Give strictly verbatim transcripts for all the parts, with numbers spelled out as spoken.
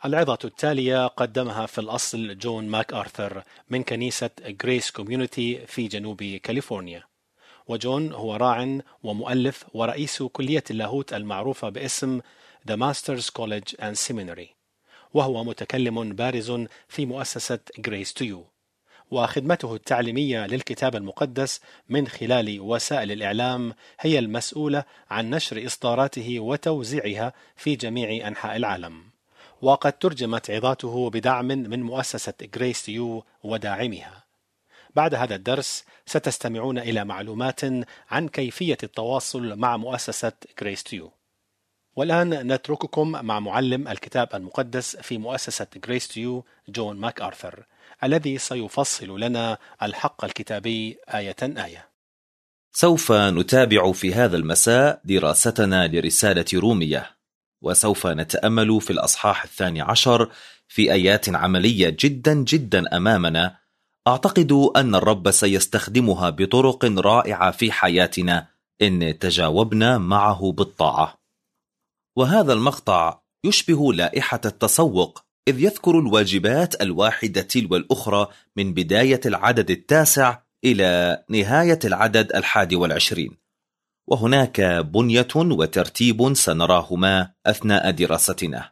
العظة التالية قدمها في الأصل جون ماك آرثر من كنيسة غريس كوميونيتي في جنوب كاليفورنيا، وجون هو راع ومؤلف ورئيس كلية اللاهوت المعروفة باسم The Masters College and Seminary، وهو متكلم بارز في مؤسسة Grace to You، وخدمته التعليمية للكتاب المقدس من خلال وسائل الإعلام هي المسؤولة عن نشر إصداراته وتوزيعها في جميع أنحاء العالم، وقد ترجمت عظاته بدعم من مؤسسة Grace to You وداعمها. بعد هذا الدرس ستستمعون إلى معلومات عن كيفية التواصل مع مؤسسة Grace to You. والآن نترككم مع معلم الكتاب المقدس في مؤسسة Grace to You جون ماك آرثر، الذي سيفصل لنا الحق الكتابي آية آية. سوف نتابع في هذا المساء دراستنا لرسالة رومية، وسوف نتأمل في الأصحاح الثاني عشر في آيات عملية جدا جدا أمامنا، أعتقد أن الرب سيستخدمها بطرق رائعة في حياتنا إن تجاوبنا معه بالطاعة. وهذا المقطع يشبه لائحة التسوق، إذ يذكر الواجبات الواحدة تلو الأخرى من بداية العدد التاسع إلى نهاية العدد الحادي والعشرين، وهناك بنية وترتيب سنراهما أثناء دراستنا.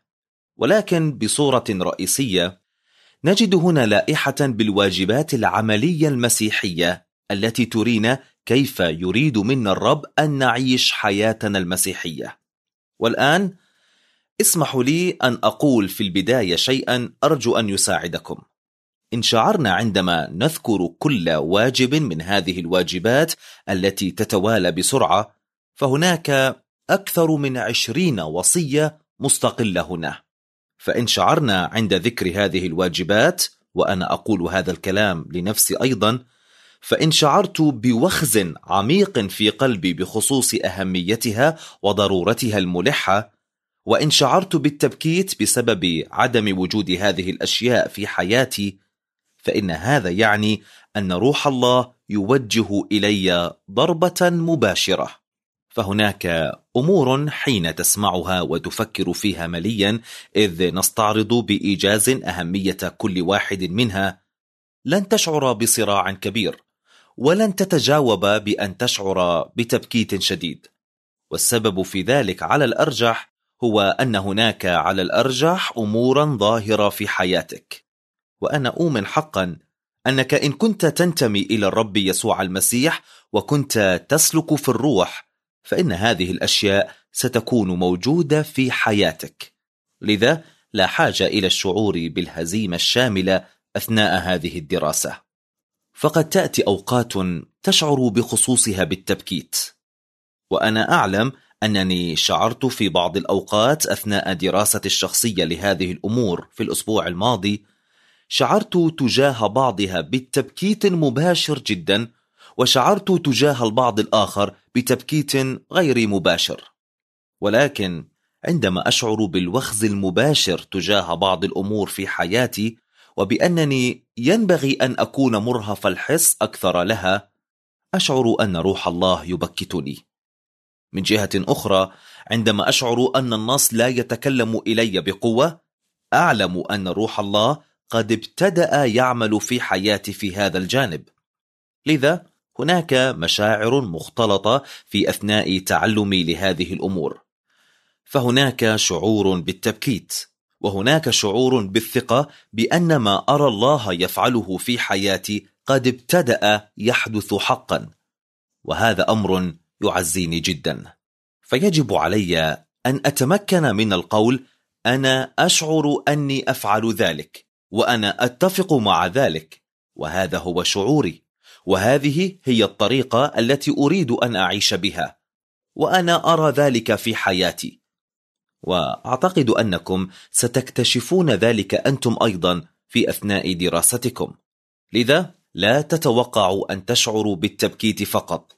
ولكن بصورة رئيسية نجد هنا لائحة بالواجبات العملية المسيحية التي ترينا كيف يريد منا الرب أن نعيش حياتنا المسيحية. والآن اسمحوا لي أن أقول في البداية شيئا أرجو أن يساعدكم. إن شعرنا عندما نذكر كل واجب من هذه الواجبات التي تتوالى بسرعة، فهناك أكثر من عشرين وصية مستقلة هنا. فإن شعرنا عند ذكر هذه الواجبات، وأنا أقول هذا الكلام لنفسي أيضا، فإن شعرت بوخز عميق في قلبي بخصوص أهميتها وضرورتها الملحة، وإن شعرت بالتبكيت بسبب عدم وجود هذه الأشياء في حياتي، فإن هذا يعني أن روح الله يوجه إلي ضربة مباشرة. فهناك أمور حين تسمعها وتفكر فيها مليا، إذ نستعرض بإيجاز أهمية كل واحد منها، لن تشعر بصراع كبير، ولن تتجاوب بأن تشعر بتبكيت شديد. والسبب في ذلك على الأرجح هو أن هناك على الأرجح أمورا ظاهرة في حياتك. وأنا أؤمن حقا أنك إن كنت تنتمي إلى الرب يسوع المسيح وكنت تسلك في الروح، فإن هذه الأشياء ستكون موجودة في حياتك. لذا لا حاجة إلى الشعور بالهزيمة الشاملة أثناء هذه الدراسة. فقد تأتي أوقات تشعر بخصوصها بالتبكيت، وأنا أعلم أنني شعرت في بعض الأوقات أثناء دراسة الشخصية لهذه الأمور في الأسبوع الماضي، شعرت تجاه بعضها بالتبكيت مباشر جدا، وشعرت تجاه البعض الآخر بتبكيت غير مباشر. ولكن عندما أشعر بالوخز المباشر تجاه بعض الأمور في حياتي، وبأنني ينبغي أن أكون مرهف الحس أكثر لها، أشعر أن روح الله يبكتني. من جهة أخرى، عندما أشعر أن النص لا يتكلم إلي بقوة، أعلم أن روح الله قد ابتدأ يعمل في حياتي في هذا الجانب. لذا هناك مشاعر مختلطة في أثناء تعلمي لهذه الأمور. فهناك شعور بالتبكيت، وهناك شعور بالثقة بأن ما أرى الله يفعله في حياتي قد ابتدأ يحدث حقا، وهذا أمر يعزيني جدا. فيجب علي أن أتمكن من القول أنا أشعر أني أفعل ذلك، وأنا أتفق مع ذلك، وهذا هو شعوري، وهذه هي الطريقة التي أريد أن أعيش بها، وأنا أرى ذلك في حياتي. وأعتقد أنكم ستكتشفون ذلك أنتم أيضا في أثناء دراستكم. لذا لا تتوقعوا أن تشعروا بالتبكيت فقط.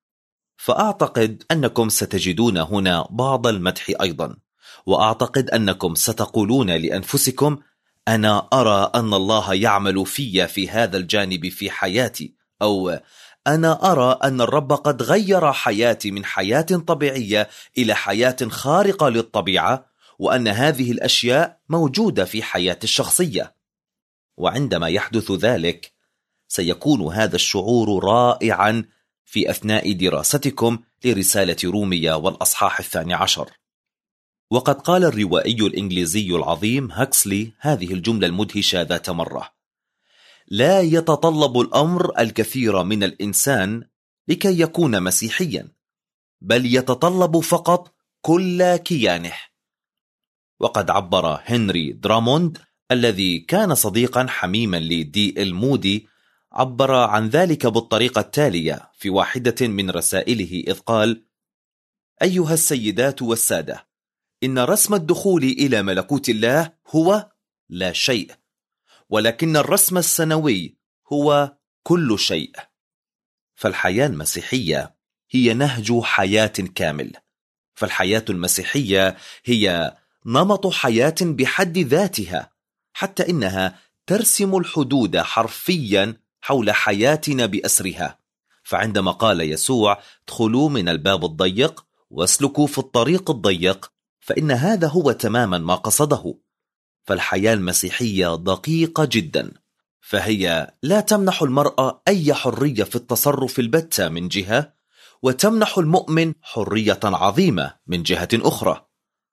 فأعتقد أنكم ستجدون هنا بعض المدح أيضا، وأعتقد أنكم ستقولون لأنفسكم أنا أرى أن الله يعمل في في هذا الجانب في حياتي، أو أنا أرى أن الرب قد غير حياتي من حياة طبيعية إلى حياة خارقة للطبيعة، وأن هذه الأشياء موجودة في حياة الشخصية. وعندما يحدث ذلك سيكون هذا الشعور رائعا في أثناء دراستكم لرسالة رومية والأصحاح الثاني عشر. وقد قال الروائي الإنجليزي العظيم هاكسلي هذه الجملة المدهشة ذات مرة: لا يتطلب الأمر الكثير من الإنسان لكي يكون مسيحيا، بل يتطلب فقط كل كيانه. وقد عبر هنري دراموند الذي كان صديقا حميما لدي إل مودي عبر عن ذلك بالطريقة التالية في واحدة من رسائله، إذ قال: أيها السيدات والسادة، إن رسم الدخول إلى ملكوت الله هو لا شيء، ولكن الرسم السنوي هو كل شيء. فالحياة المسيحية هي نهج حياة كامل، فالحياة المسيحية هي نمط حياة بحد ذاتها، حتى إنها ترسم الحدود حرفيا حول حياتنا بأسرها. فعندما قال يسوع: ادخلوا من الباب الضيق واسلكوا في الطريق الضيق، فإن هذا هو تماما ما قصده. فالحياة المسيحية دقيقة جدا، فهي لا تمنح المرأة أي حرية في التصرف البتة من جهة، وتمنح المؤمن حرية عظيمة من جهة أخرى.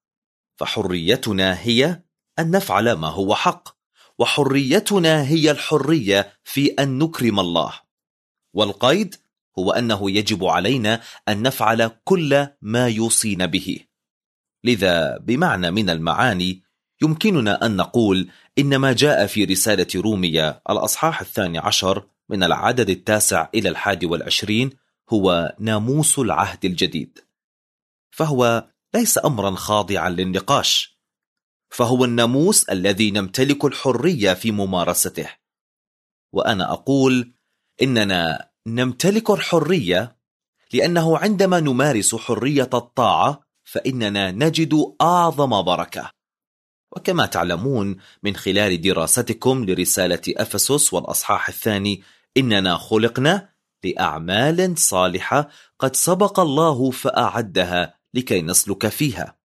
فحريتنا هي أن نفعل ما هو حق، وحريتنا هي الحرية في أن نكرم الله. والقيد هو أنه يجب علينا أن نفعل كل ما يوصينا به. لذا بمعنى من المعاني يمكننا أن نقول إن ما جاء في رسالة رومية الأصحاح الثاني عشر من العدد التاسع إلى الحادي والعشرين هو ناموس العهد الجديد. فهو ليس أمرا خاضعا للنقاش، فهو الناموس الذي نمتلك الحرية في ممارسته. وأنا أقول إننا نمتلك الحرية لأنه عندما نمارس حرية الطاعة فإننا نجد أعظم بركة. وكما تعلمون من خلال دراستكم لرسالة أفسس والأصحاح الثاني، إننا خلقنا لأعمال صالحة قد سبق الله فأعدها لكي نسلك فيها.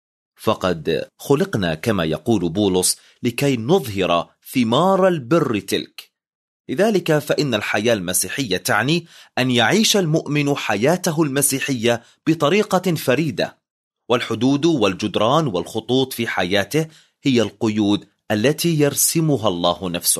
فقد خلقنا كما يقول بولس لكي نظهر ثمار البر تلك. لذلك فإن الحياة المسيحية تعني أن يعيش المؤمن حياته المسيحية بطريقة فريدة، والحدود والجدران والخطوط في حياته هي القيود التي يرسمها الله نفسه.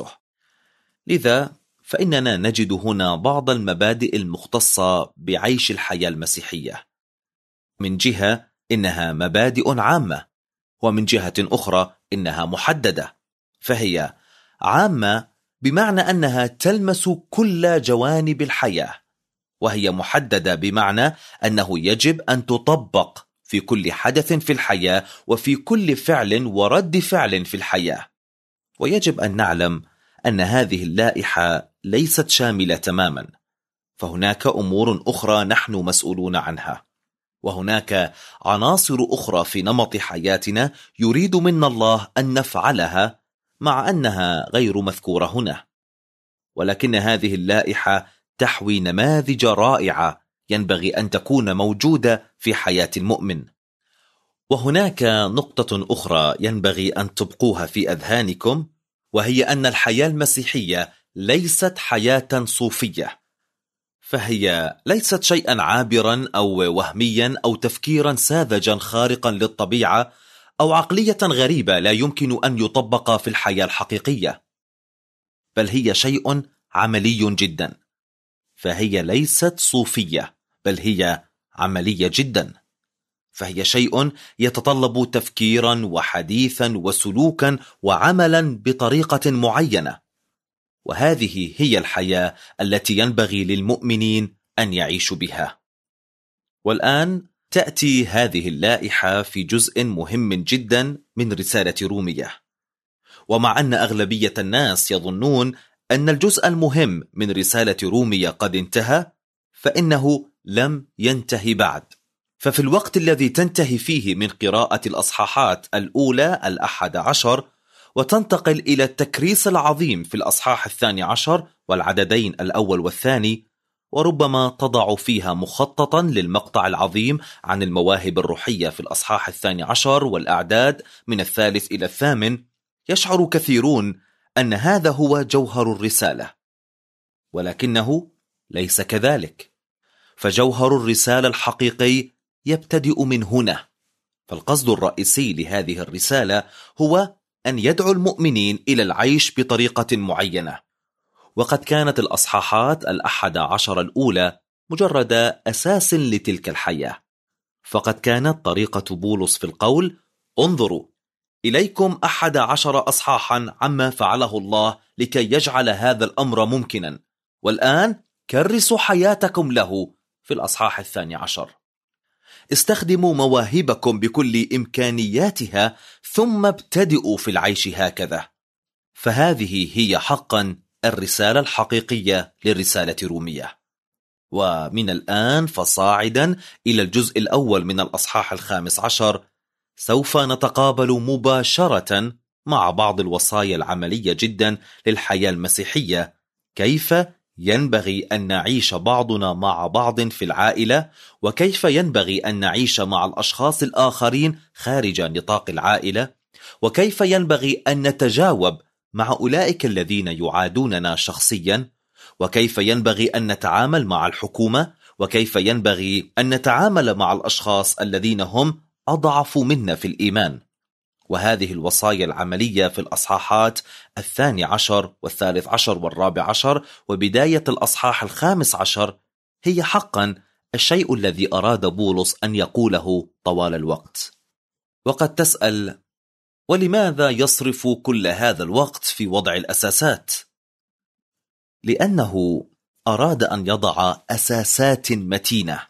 لذا فإننا نجد هنا بعض المبادئ المختصة بعيش الحياة المسيحية. من جهة إنها مبادئ عامة، ومن جهة أخرى إنها محددة. فهي عامة بمعنى أنها تلمس كل جوانب الحياة، وهي محددة بمعنى أنه يجب أن تطبق في كل حدث في الحياة وفي كل فعل ورد فعل في الحياة. ويجب أن نعلم أن هذه اللائحة ليست شاملة تماما، فهناك أمور أخرى نحن مسؤولون عنها، وهناك عناصر أخرى في نمط حياتنا يريد منا الله أن نفعلها مع أنها غير مذكورة هنا. ولكن هذه اللائحة تحوي نماذج رائعة ينبغي أن تكون موجودة في حياة المؤمن. وهناك نقطة أخرى ينبغي أن تبقوها في أذهانكم، وهي أن الحياة المسيحية ليست حياة صوفية، فهي ليست شيئا عابرا أو وهميا أو تفكيرا ساذجا خارقا للطبيعة أو عقلية غريبة لا يمكن أن يطبق في الحياة الحقيقية، بل هي شيء عملي جدا. فهي ليست صوفية، بل هي عملية جدا. فهي شيء يتطلب تفكيرا وحديثا وسلوكا وعملا بطريقة معينة، وهذه هي الحياة التي ينبغي للمؤمنين أن يعيشوا بها. والآن تأتي هذه اللائحة في جزء مهم جدا من رسالة رومية. ومع أن أغلبية الناس يظنون أن الجزء المهم من رسالة رومية قد انتهى، فإنه لم ينتهي بعد. ففي الوقت الذي تنتهي فيه من قراءة الأصحاحات الأولى الأحد عشر وتنتقل إلى التكريس العظيم في الأصحاح الثاني عشر والعددين الأول والثاني، وربما تضع فيها مخططا للمقطع العظيم عن المواهب الروحية في الأصحاح الثاني عشر والأعداد من الثالث إلى الثامن، يشعر كثيرون أن هذا هو جوهر الرسالة، ولكنه ليس كذلك. فجوهر الرسالة الحقيقي يبتدئ من هنا. فالقصد الرئيسي لهذه الرسالة هو أن يدعو المؤمنين إلى العيش بطريقة معينة. وقد كانت الأصحاحات الأحد عشر الأولى مجرد أساس لتلك الحياة. فقد كانت طريقة بولس في القول: انظروا إليكم أحد عشر أصحاحا عما فعله الله لكي يجعل هذا الأمر ممكنا، والآن كرسوا حياتكم له في الأصحاح الثاني عشر. استخدموا مواهبكم بكل إمكانياتها ثم ابتدئوا في العيش هكذا. فهذه هي حقا الرسالة الحقيقية للرسالة رومية. ومن الآن فصاعدا إلى الجزء الأول من الأصحاح الخامس عشر سوف نتقابل مباشرة مع بعض الوصايا العملية جدا للحياة المسيحية، كيف ينبغي أن نعيش بعضنا مع بعض في العائلة، وكيف ينبغي أن نعيش مع الأشخاص الآخرين خارج نطاق العائلة، وكيف ينبغي أن نتجاوب مع أولئك الذين يعادوننا شخصيا، وكيف ينبغي أن نتعامل مع الحكومة، وكيف ينبغي أن نتعامل مع الأشخاص الذين هم أضعف منا في الإيمان. وهذه الوصايا العملية في الأصحاحات الثاني عشر والثالث عشر والرابع عشر وبداية الأصحاح الخامس عشر هي حقا الشيء الذي أراد بولس أن يقوله طوال الوقت. وقد تسأل: ولماذا يصرف كل هذا الوقت في وضع الأساسات؟ لأنه أراد أن يضع أساسات متينة.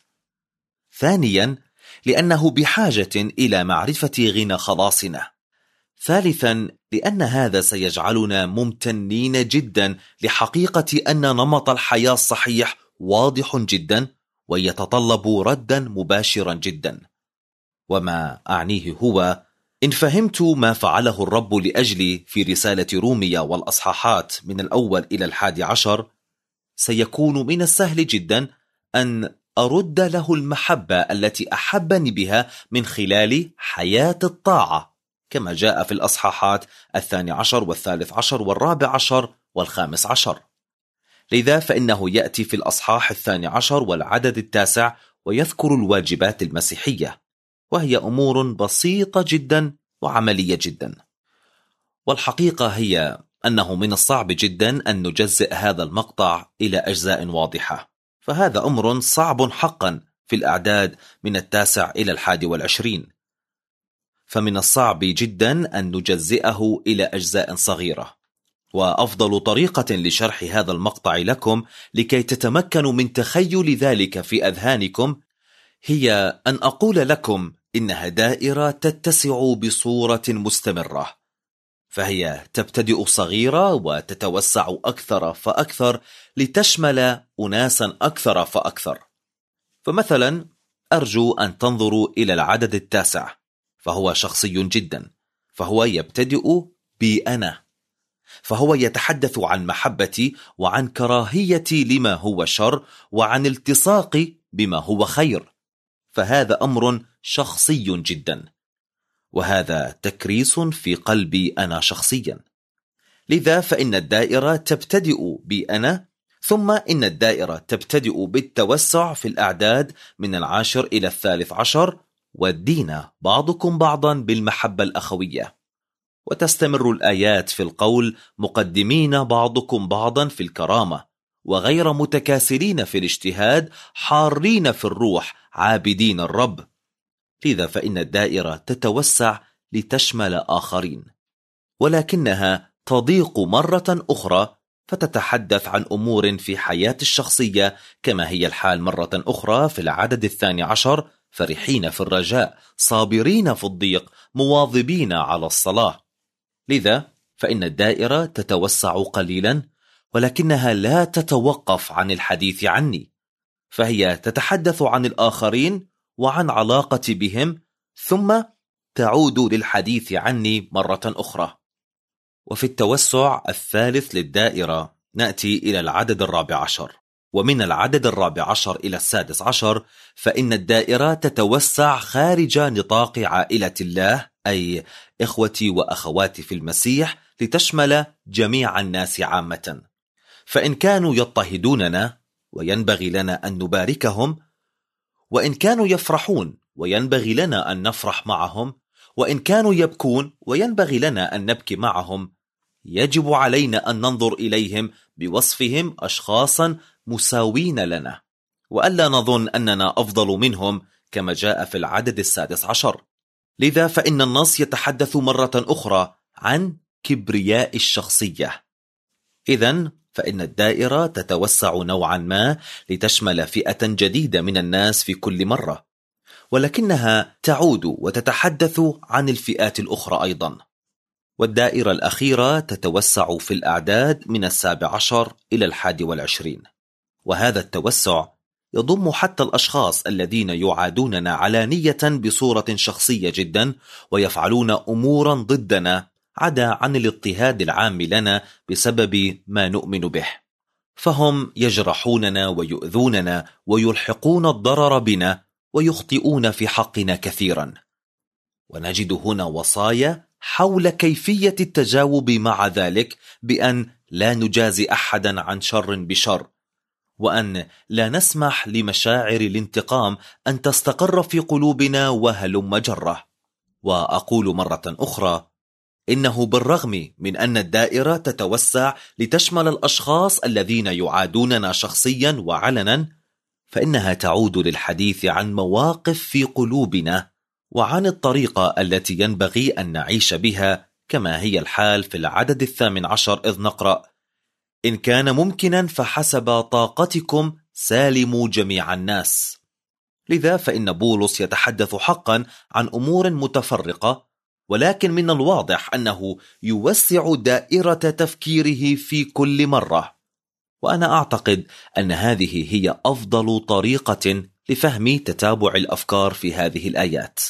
ثانيا، لأنه بحاجة إلى معرفة غنى خلاصنا. ثالثا، لأن هذا سيجعلنا ممتنين جدا لحقيقة أن نمط الحياة الصحيح واضح جدا ويتطلب ردا مباشرا جدا. وما أعنيه هو: إن فهمت ما فعله الرب لأجلي في رسالة رومية والأصحاحات من الأول إلى الحادي عشر، سيكون من السهل جدا أن أرد له المحبة التي أحبني بها من خلال حياة الطاعة، كما جاء في الأصحاحات الثاني عشر والثالث عشر والرابع عشر والخامس عشر. لذا فإنه يأتي في الأصحاح الثاني عشر والعدد التاسع ويذكر الواجبات المسيحية، وهي أمور بسيطة جدا وعملية جدا. والحقيقة هي أنه من الصعب جدا أن نجزئ هذا المقطع إلى أجزاء واضحة، فهذا أمر صعب حقا في الأعداد من التاسع إلى الحادي والعشرين. فمن الصعب جدا أن نجزئه إلى أجزاء صغيرة. وأفضل طريقة لشرح هذا المقطع لكم لكي تتمكنوا من تخيل ذلك في أذهانكم هي أن أقول لكم إنها دائرة تتسع بصورة مستمرة، فهي تبتدئ صغيرة وتتوسع أكثر فأكثر لتشمل أناسا أكثر فأكثر. فمثلا أرجو أن تنظروا إلى العدد التاسع، فهو شخصي جدا، فهو يبتدئ بي أنا، فهو يتحدث عن محبتي وعن كراهيتي لما هو شر وعن التصاقي بما هو خير. فهذا أمر شخصي جدا، وهذا تكريس في قلبي أنا شخصيا. لذا فإن الدائرة تبتدئ بي أنا، ثم إن الدائرة تبتدئ بالتوسع في الأعداد من العاشر إلى الثالث عشر، والدين بعضكم بعضا بالمحبة الأخوية. وتستمر الآيات في القول: مقدمين بعضكم بعضا في الكرامة، وغير متكاسلين في الاجتهاد، حارين في الروح، عابدين الرب. لذا فإن الدائرة تتوسع لتشمل آخرين، ولكنها تضيق مرة أخرى فتتحدث عن أمور في حياة الشخصية، كما هي الحال مرة أخرى في العدد الثاني عشر: فرحين في الرجاء، صابرين في الضيق، مواظبين على الصلاة. لذا فإن الدائرة تتوسع قليلا، ولكنها لا تتوقف عن الحديث عني، فهي تتحدث عن الآخرين وعن علاقتي بهم، ثم تعود للحديث عني مرة أخرى. وفي التوسع الثالث للدائرة نأتي إلى العدد الرابع عشر، ومن العدد الرابع عشر إلى السادس عشر فإن الدائرة تتوسع خارج نطاق عائلة الله، أي إخوتي وأخواتي في المسيح، لتشمل جميع الناس عامة. فإن كانوا يضطهدوننا وينبغي لنا أن نباركهم، وإن كانوا يفرحون وينبغي لنا أن نفرح معهم، وإن كانوا يبكون وينبغي لنا أن نبكي معهم، يجب علينا أن ننظر إليهم بوصفهم أشخاصا مساوين لنا، وألا نظن أننا أفضل منهم كما جاء في العدد السادس عشر. لذا فإن النص يتحدث مرة أخرى عن كبرياء الشخصية. إذن فإن الدائرة تتوسع نوعا ما لتشمل فئة جديدة من الناس في كل مرة، ولكنها تعود وتتحدث عن الفئات الأخرى أيضا. والدائرة الأخيرة تتوسع في الأعداد من السابع عشر إلى الحادي والعشرين، وهذا التوسع يضم حتى الأشخاص الذين يعادوننا علانية بصورة شخصية جدا ويفعلون أمورا ضدنا، عدا عن الاضطهاد العام لنا بسبب ما نؤمن به. فهم يجرحوننا ويؤذوننا ويلحقون الضرر بنا ويخطئون في حقنا كثيرا. ونجد هنا وصايا حول كيفية التجاوب مع ذلك، بأن لا نجازي أحدا عن شر بشر، وأن لا نسمح لمشاعر الانتقام أن تستقر في قلوبنا وهلم جرة. وأقول مرة أخرى إنه بالرغم من أن الدائرة تتوسع لتشمل الأشخاص الذين يعادوننا شخصيا وعلنا، فإنها تعود للحديث عن مواقف في قلوبنا وعن الطريقة التي ينبغي أن نعيش بها، كما هي الحال في العدد الثامن عشر إذ نقرأ: إن كان ممكنا فحسب طاقتكم سالموا جميع الناس. لذا فإن بولس يتحدث حقا عن أمور متفرقة، ولكن من الواضح أنه يوسع دائرة تفكيره في كل مرة. وأنا أعتقد أن هذه هي أفضل طريقة لفهم تتابع الأفكار في هذه الآيات.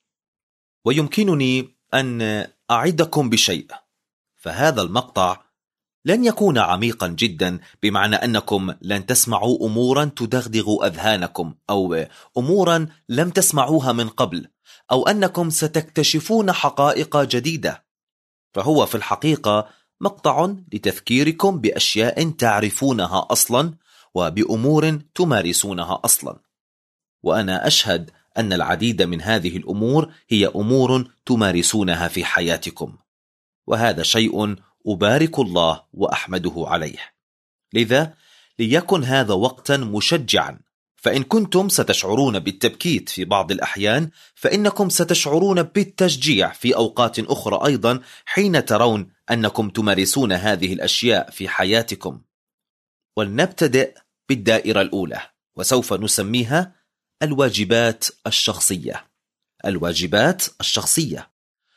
ويمكنني أن أعدكم بشيء، فهذا المقطع لن يكون عميقا جدا، بمعنى أنكم لن تسمعوا أمورا تدغدغ أذهانكم، أو أمورا لم تسمعوها من قبل، أو أنكم ستكتشفون حقائق جديدة. فهو في الحقيقة مقطع لتذكيركم بأشياء تعرفونها أصلا وبأمور تمارسونها أصلا. وأنا أشهد أن العديد من هذه الأمور هي أمور تمارسونها في حياتكم، وهذا شيء أبارك الله وأحمده عليه. لذا ليكن هذا وقتا مشجعا، فإن كنتم ستشعرون بالتبكيت في بعض الأحيان، فإنكم ستشعرون بالتشجيع في أوقات أخرى أيضا، حين ترون أنكم تمارسون هذه الأشياء في حياتكم. ولنبتدئ بالدائرة الأولى، وسوف نسميها الواجبات الشخصية. الواجبات الشخصية،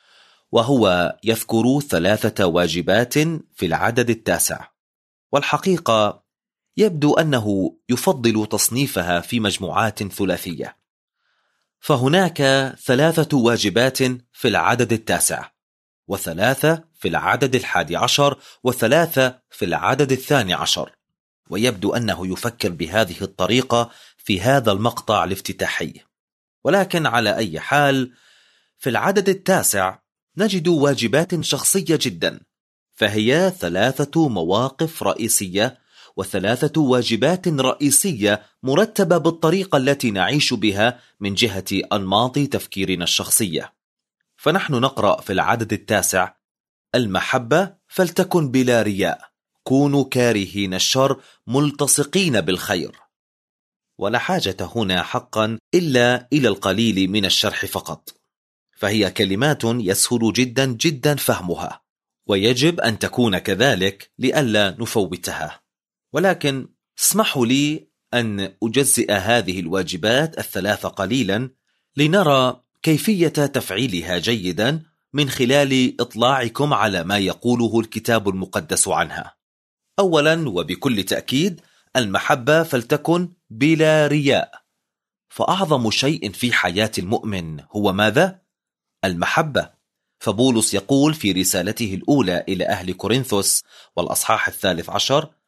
وهو يذكر ثلاثة واجبات في العدد التاسع، والحقيقة يبدو أنه يفضل تصنيفها في مجموعات ثلاثية. فهناك ثلاثة واجبات في العدد التاسع، وثلاثة في العدد الحادي عشر، وثلاثة في العدد الثاني عشر. ويبدو أنه يفكر بهذه الطريقة في هذا المقطع الافتتاحي. ولكن على أي حال، في العدد التاسع نجد واجبات شخصية جدا، فهي ثلاثة مواقف رئيسية وثلاثة واجبات رئيسية مرتبة بالطريقة التي نعيش بها من جهة أنماط تفكيرنا الشخصية. فنحن نقرأ في العدد التاسع: المحبة فلتكن بلا رياء، كونوا كارهين الشر ملتصقين بالخير. ولا حاجة هنا حقا إلا إلى القليل من الشرح فقط، فهي كلمات يسهل جدا جدا فهمها، ويجب أن تكون كذلك لئلا نفوتها. ولكن اسمحوا لي أن أجزئ هذه الواجبات الثلاثة قليلا لنرى كيفية تفعيلها جيدا من خلال إطلاعكم على ما يقوله الكتاب المقدس عنها. أولا وبكل تأكيد، المحبة فلتكن بلا رياء. فأعظم شيء في حياة المؤمن هو ماذا؟ المحبة. فبولس يقول في رسالته الأولى إلى أهل كورنثوس والأصحاح الثالث عشر: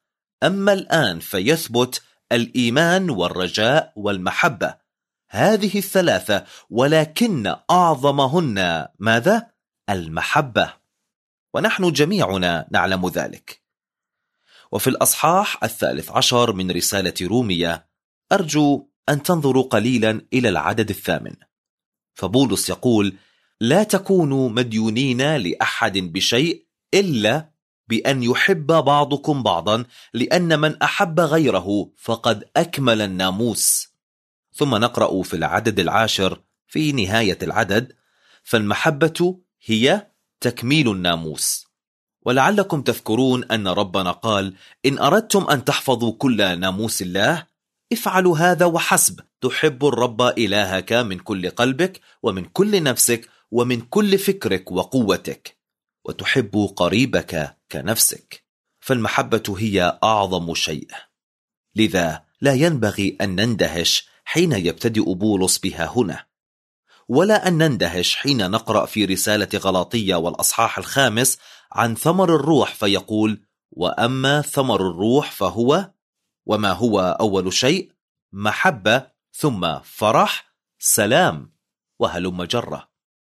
أما الآن فيثبت الإيمان والرجاء والمحبة، هذه الثلاثة، ولكن أعظمهن ماذا؟ المحبة، ونحن جميعنا نعلم ذلك. وفي الأصحاح الثالث عشر من رسالة رومية أرجو أن تنظروا قليلا إلى العدد الثامن، فبولس يقول: لا تكونوا مديونين لأحد بشيء إلا بأن يحب بعضكم بعضا، لأن من أحب غيره فقد أكمل الناموس. ثم نقرأ في العدد العاشر في نهاية العدد: فالمحبة هي تكميل الناموس. ولعلكم تذكرون أن ربنا قال: إن أردتم أن تحفظوا كل ناموس الله افعلوا هذا وحسب، تحب الرب إلهك من كل قلبك ومن كل نفسك ومن كل فكرك وقوتك، وتحب قريبك كنفسك. فالمحبة هي أعظم شيء، لذا لا ينبغي أن نندهش حين يبتدئ بولس بها هنا، ولا أن نندهش حين نقرأ في رسالة غلاطية والأصحاح الخامس عن ثمر الروح فيقول: وأما ثمر الروح فهو، وما هو أول شيء؟ محبة، ثم فرح، سلام، وهلم جرة.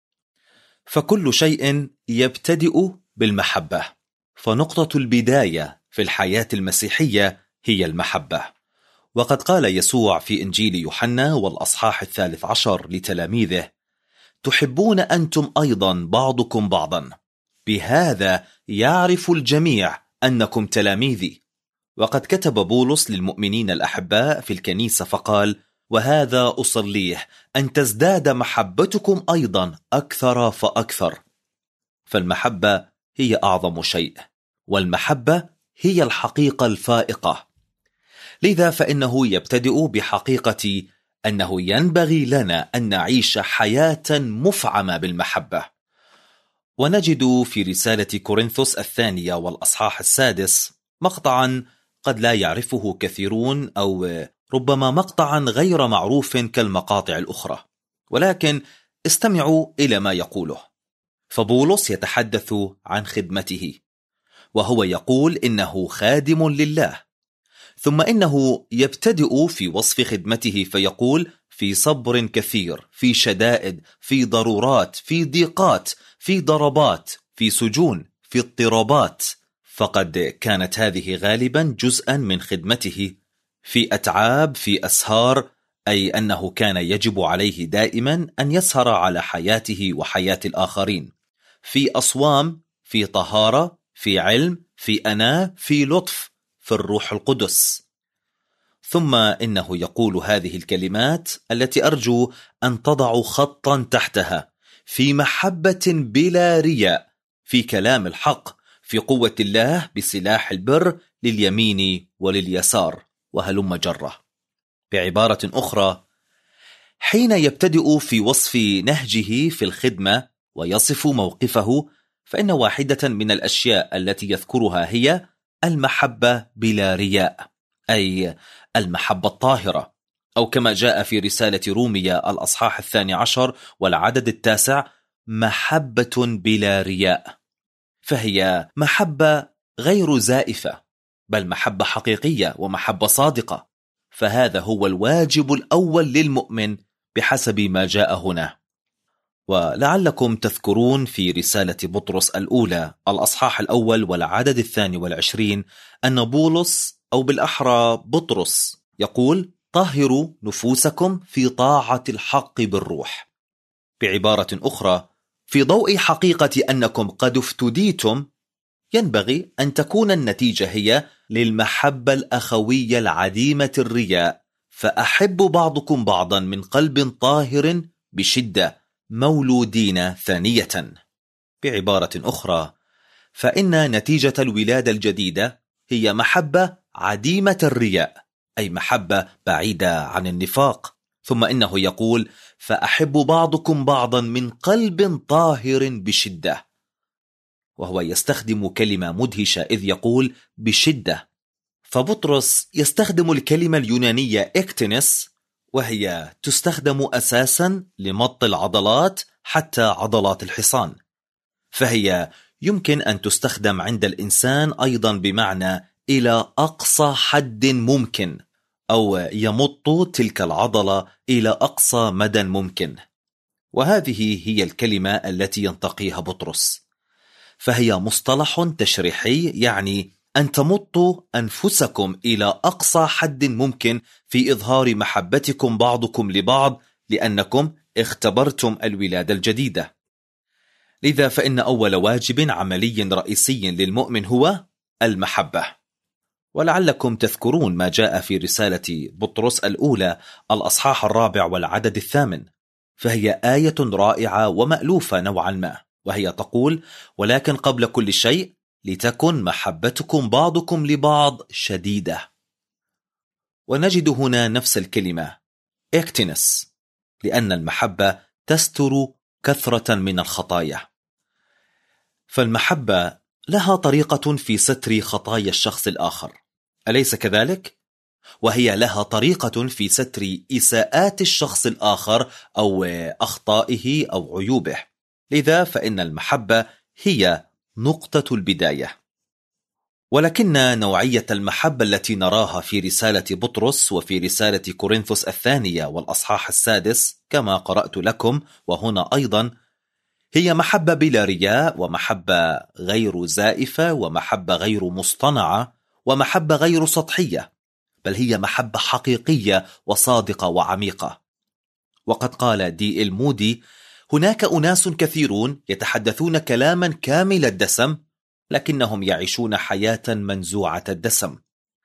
فكل شيء يبتدئ بالمحبة، فنقطة البداية في الحياة المسيحية هي المحبة. وقد قال يسوع في إنجيل يوحنا والأصحاح الثالث عشر لتلاميذه: تحبون أنتم أيضا بعضكم بعضا، بهذا يعرف الجميع أنكم تلاميذي. وقد كتب بولس للمؤمنين الأحباء في الكنيسة فقال: وهذا أصليه أن تزداد محبتكم أيضا أكثر فأكثر. فالمحبة هي أعظم شيء، والمحبة هي الحقيقة الفائقة. لذا فإنه يبتدئ بحقيقة أنه ينبغي لنا أن نعيش حياة مفعمة بالمحبة. ونجد في رسالة كورنثوس الثانية والأصحاح السادس مقطعا قد لا يعرفه كثيرون، أو ربما مقطعا غير معروف كالمقاطع الأخرى، ولكن استمعوا إلى ما يقوله. فبولس يتحدث عن خدمته، وهو يقول إنه خادم لله، ثم إنه يبتدئ في وصف خدمته فيقول: في صبر كثير، في شدائد، في ضرورات، في ضيقات، في ضربات، في سجون، في اضطرابات. فقد كانت هذه غالبا جزءا من خدمته، في أتعاب، في أسهار، أي أنه كان يجب عليه دائما أن يسهر على حياته وحياة الآخرين، في أصوام، في طهارة، في علم، في أناة، في لطف، في الروح القدس. ثم إنه يقول هذه الكلمات التي أرجو أن تضعوا خطا تحتها: في محبة بلا رياء، في كلام الحق، في قوة الله، بسلاح البر، لليمين ولليسار، وهلم جرة. بعبارة أخرى، حين يبتدئ في وصف نهجه في الخدمة ويصف موقفه، فإن واحدة من الأشياء التي يذكرها هي المحبة بلا رياء، أي المحبة الطاهرة، أو كما جاء في رسالة رومية الأصحاح الثاني عشر والعدد التاسع: محبة بلا رياء. فهي محبة غير زائفة، بل محبة حقيقية ومحبة صادقة. فهذا هو الواجب الأول للمؤمن بحسب ما جاء هنا. ولعلكم تذكرون في رسالة بطرس الأولى الأصحاح الأول والعدد الثاني والعشرين أن بولس، أو بالأحرى بطرس، يقول: طهروا نفوسكم في طاعة الحق بالروح. بعبارة أخرى، في ضوء حقيقة أنكم قد افتديتم، ينبغي أن تكون النتيجة هي للمحبة الأخوية العديمة الرياء، فأحب بعضكم بعضا من قلب طاهر بشدة، مولودين ثانية. بعبارة أخرى، فإن نتيجة الولادة الجديدة هي محبة عديمة الرياء، أي محبة بعيدة عن النفاق. ثم إنه يقول: فأحب بعضكم بعضا من قلب طاهر بشدة، وهو يستخدم كلمة مدهشة إذ يقول بشدة. فبطرس يستخدم الكلمة اليونانية إكتنس، وهي تستخدم أساسا لمط العضلات حتى عضلات الحصان، فهي يمكن أن تستخدم عند الإنسان أيضا بمعنى إلى أقصى حد ممكن، أو يمط تلك العضلة إلى أقصى مدى ممكن. وهذه هي الكلمة التي ينتقيها بطرس، فهي مصطلح تشريحي يعني أن تمطوا أنفسكم إلى أقصى حد ممكن في إظهار محبتكم بعضكم لبعض، لأنكم اختبرتم الولادة الجديدة. لذا فإن أول واجب عملي رئيسي للمؤمن هو المحبة. ولعلكم تذكرون ما جاء في رسالة بطرس الأولى الأصحاح الرابع والعدد الثامن، فهي آية رائعة ومألوفة نوعا ما، وهي تقول: ولكن قبل كل شيء لتكن محبتكم بعضكم لبعض شديدة. ونجد هنا نفس الكلمة اكتنس، لأن المحبة تستر كثرة من الخطايا. فالمحبة لها طريقة في ستر خطايا الشخص الآخر، أليس كذلك؟ وهي لها طريقة في ستر إساءات الشخص الآخر أو أخطائه أو عيوبه. لذا فإن المحبة هي نقطة البداية. ولكن نوعية المحبة التي نراها في رسالة بطرس وفي رسالة كورنثوس الثانية والأصحاح السادس كما قرأت لكم وهنا أيضا، هي محبة بلا رياء، ومحبة غير زائفة، ومحبة غير مصطنعة، ومحبة غير سطحية، بل هي محبة حقيقية وصادقة وعميقة. وقد قال دي المودي: هناك أناس كثيرون يتحدثون كلاما كامل الدسم، لكنهم يعيشون حياة منزوعة الدسم.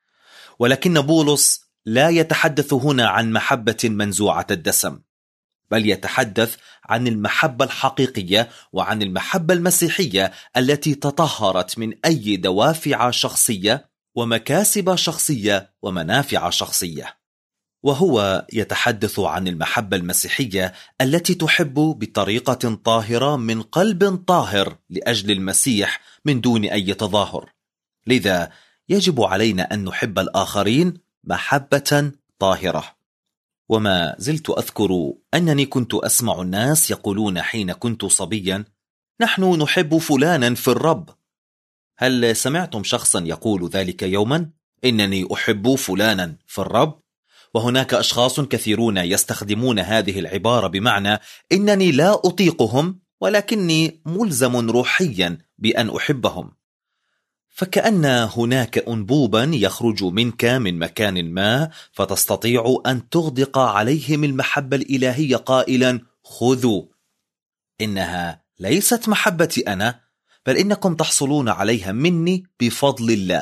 ولكن بولس لا يتحدث هنا عن محبة منزوعة الدسم، بل يتحدث عن المحبة الحقيقية وعن المحبة المسيحية التي تطهرت من أي دوافع شخصية ومكاسب شخصية ومنافع شخصية. وهو يتحدث عن المحبة المسيحية التي تحب بطريقة طاهرة من قلب طاهر لأجل المسيح من دون أي تظاهر. لذا يجب علينا أن نحب الآخرين محبة طاهرة. وما زلت أذكر أنني كنت أسمع الناس يقولون حين كنت صبيا: نحن نحب فلانا في الرب. هل سمعتم شخصا يقول ذلك يوما؟ إنني أحب فلانا في الرب. وهناك أشخاص كثيرون يستخدمون هذه العبارة بمعنى إنني لا أطيقهم، ولكني ملزم روحيا بأن أحبهم. فكأن هناك أنبوبا يخرج منك من مكان ما، فتستطيع أن تغدق عليهم المحبة الإلهية قائلا: خذوا، إنها ليست محبتي أنا، بل إنكم تحصلون عليها مني بفضل الله.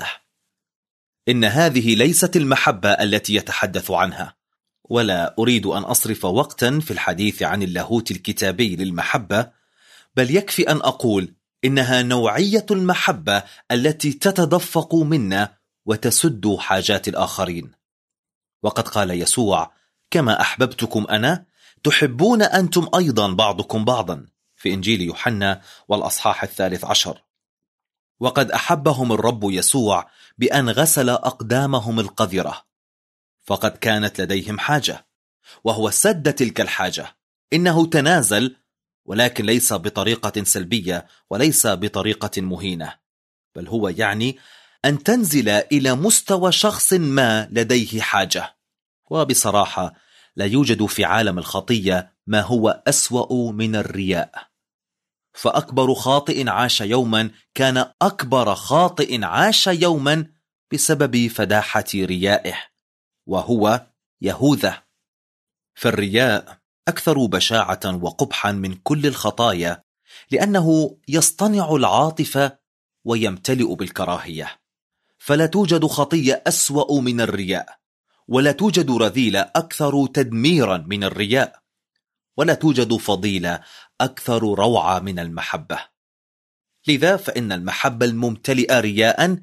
إن هذه ليست المحبة التي يتحدث عنها. ولا أريد أن أصرف وقتا في الحديث عن اللاهوت الكتابي للمحبة، بل يكفي أن أقول إنها نوعية المحبة التي تتدفق منا وتسد حاجات الآخرين. وقد قال يسوع: كما أحببتكم أنا تحبون أنتم أيضا بعضكم بعضا، في إنجيل يوحنا والأصحاح الثالث عشر. وقد أحبهم الرب يسوع بأن غسل أقدامهم القذرة، فقد كانت لديهم حاجة، وهو سد تلك الحاجة. إنه تنازل، ولكن ليس بطريقة سلبية وليس بطريقة مهينة، بل هو يعني أن تنزل إلى مستوى شخص ما لديه حاجة. وبصراحة لا يوجد في عالم الخطية ما هو أسوأ من الرياء. فأكبر خاطئ عاش يوما كان أكبر خاطئ عاش يوما بسبب فداحة ريائه، وهو يهوذا. فالرياء أكثر بشاعة وقبحا من كل الخطايا، لأنه يصطنع العاطفة ويمتلئ بالكراهية. فلا توجد خطية أسوأ من الرياء، ولا توجد رذيلة أكثر تدميرا من الرياء، ولا توجد فضيلة أكثر روعة من المحبة. لذا فإن المحبة الممتلئة رياء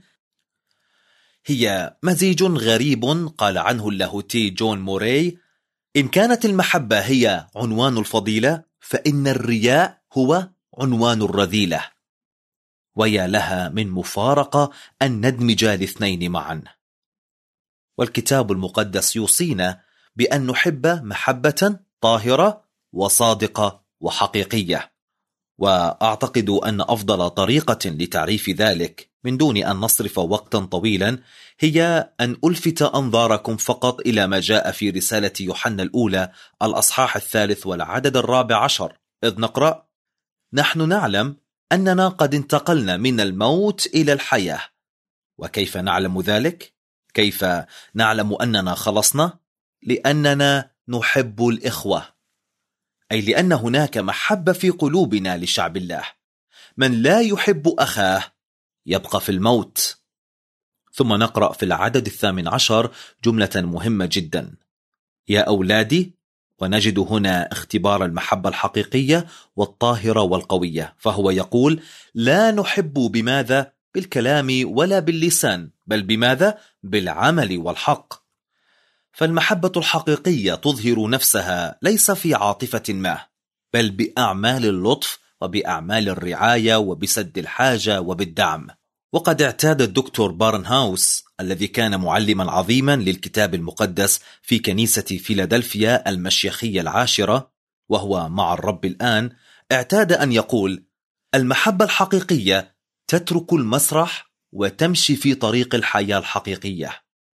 هي مزيج غريب قال عنه اللاهوتي جون موراي: إن كانت المحبة هي عنوان الفضيلة، فإن الرياء هو عنوان الرذيلة. ويا لها من مفارقة أن ندمج الاثنين معا. والكتاب المقدس يوصينا بأن نحب محبة طاهرة وصادقة وحقيقية. وأعتقد أن أفضل طريقة لتعريف ذلك من دون أن نصرف وقتا طويلا هي أن ألفت أنظاركم فقط إلى ما جاء في رسالة يوحنا الأولى الأصحاح الثالث والعدد الرابع عشر، إذ نقرأ: نحن نعلم أننا قد انتقلنا من الموت إلى الحياة. وكيف نعلم ذلك؟ كيف نعلم أننا خلصنا؟ لأننا نحب الإخوة، أي لأن هناك محبة في قلوبنا لشعب الله. من لا يحب أخاه يبقى في الموت. ثم نقرأ في العدد الثامن عشر جملة مهمة جدا: يا أولادي، ونجد هنا اختبار المحبة الحقيقية والطاهرة والقوية، فهو يقول: لا نحب بماذا؟ بالكلام ولا باللسان، بل بماذا؟ بالعمل والحق. فالمحبة الحقيقية تظهر نفسها ليس في عاطفة ما، بل بأعمال اللطف وبأعمال الرعاية وبسد الحاجة وبالدعم. وقد اعتاد الدكتور بارنهاوس الذي كان معلما عظيما للكتاب المقدس في كنيسة فيلادلفيا المشيخية العاشرة، وهو مع الرب الآن، اعتاد أن يقول: المحبة الحقيقية تترك المسرح وتمشي في طريق الحياة الحقيقية.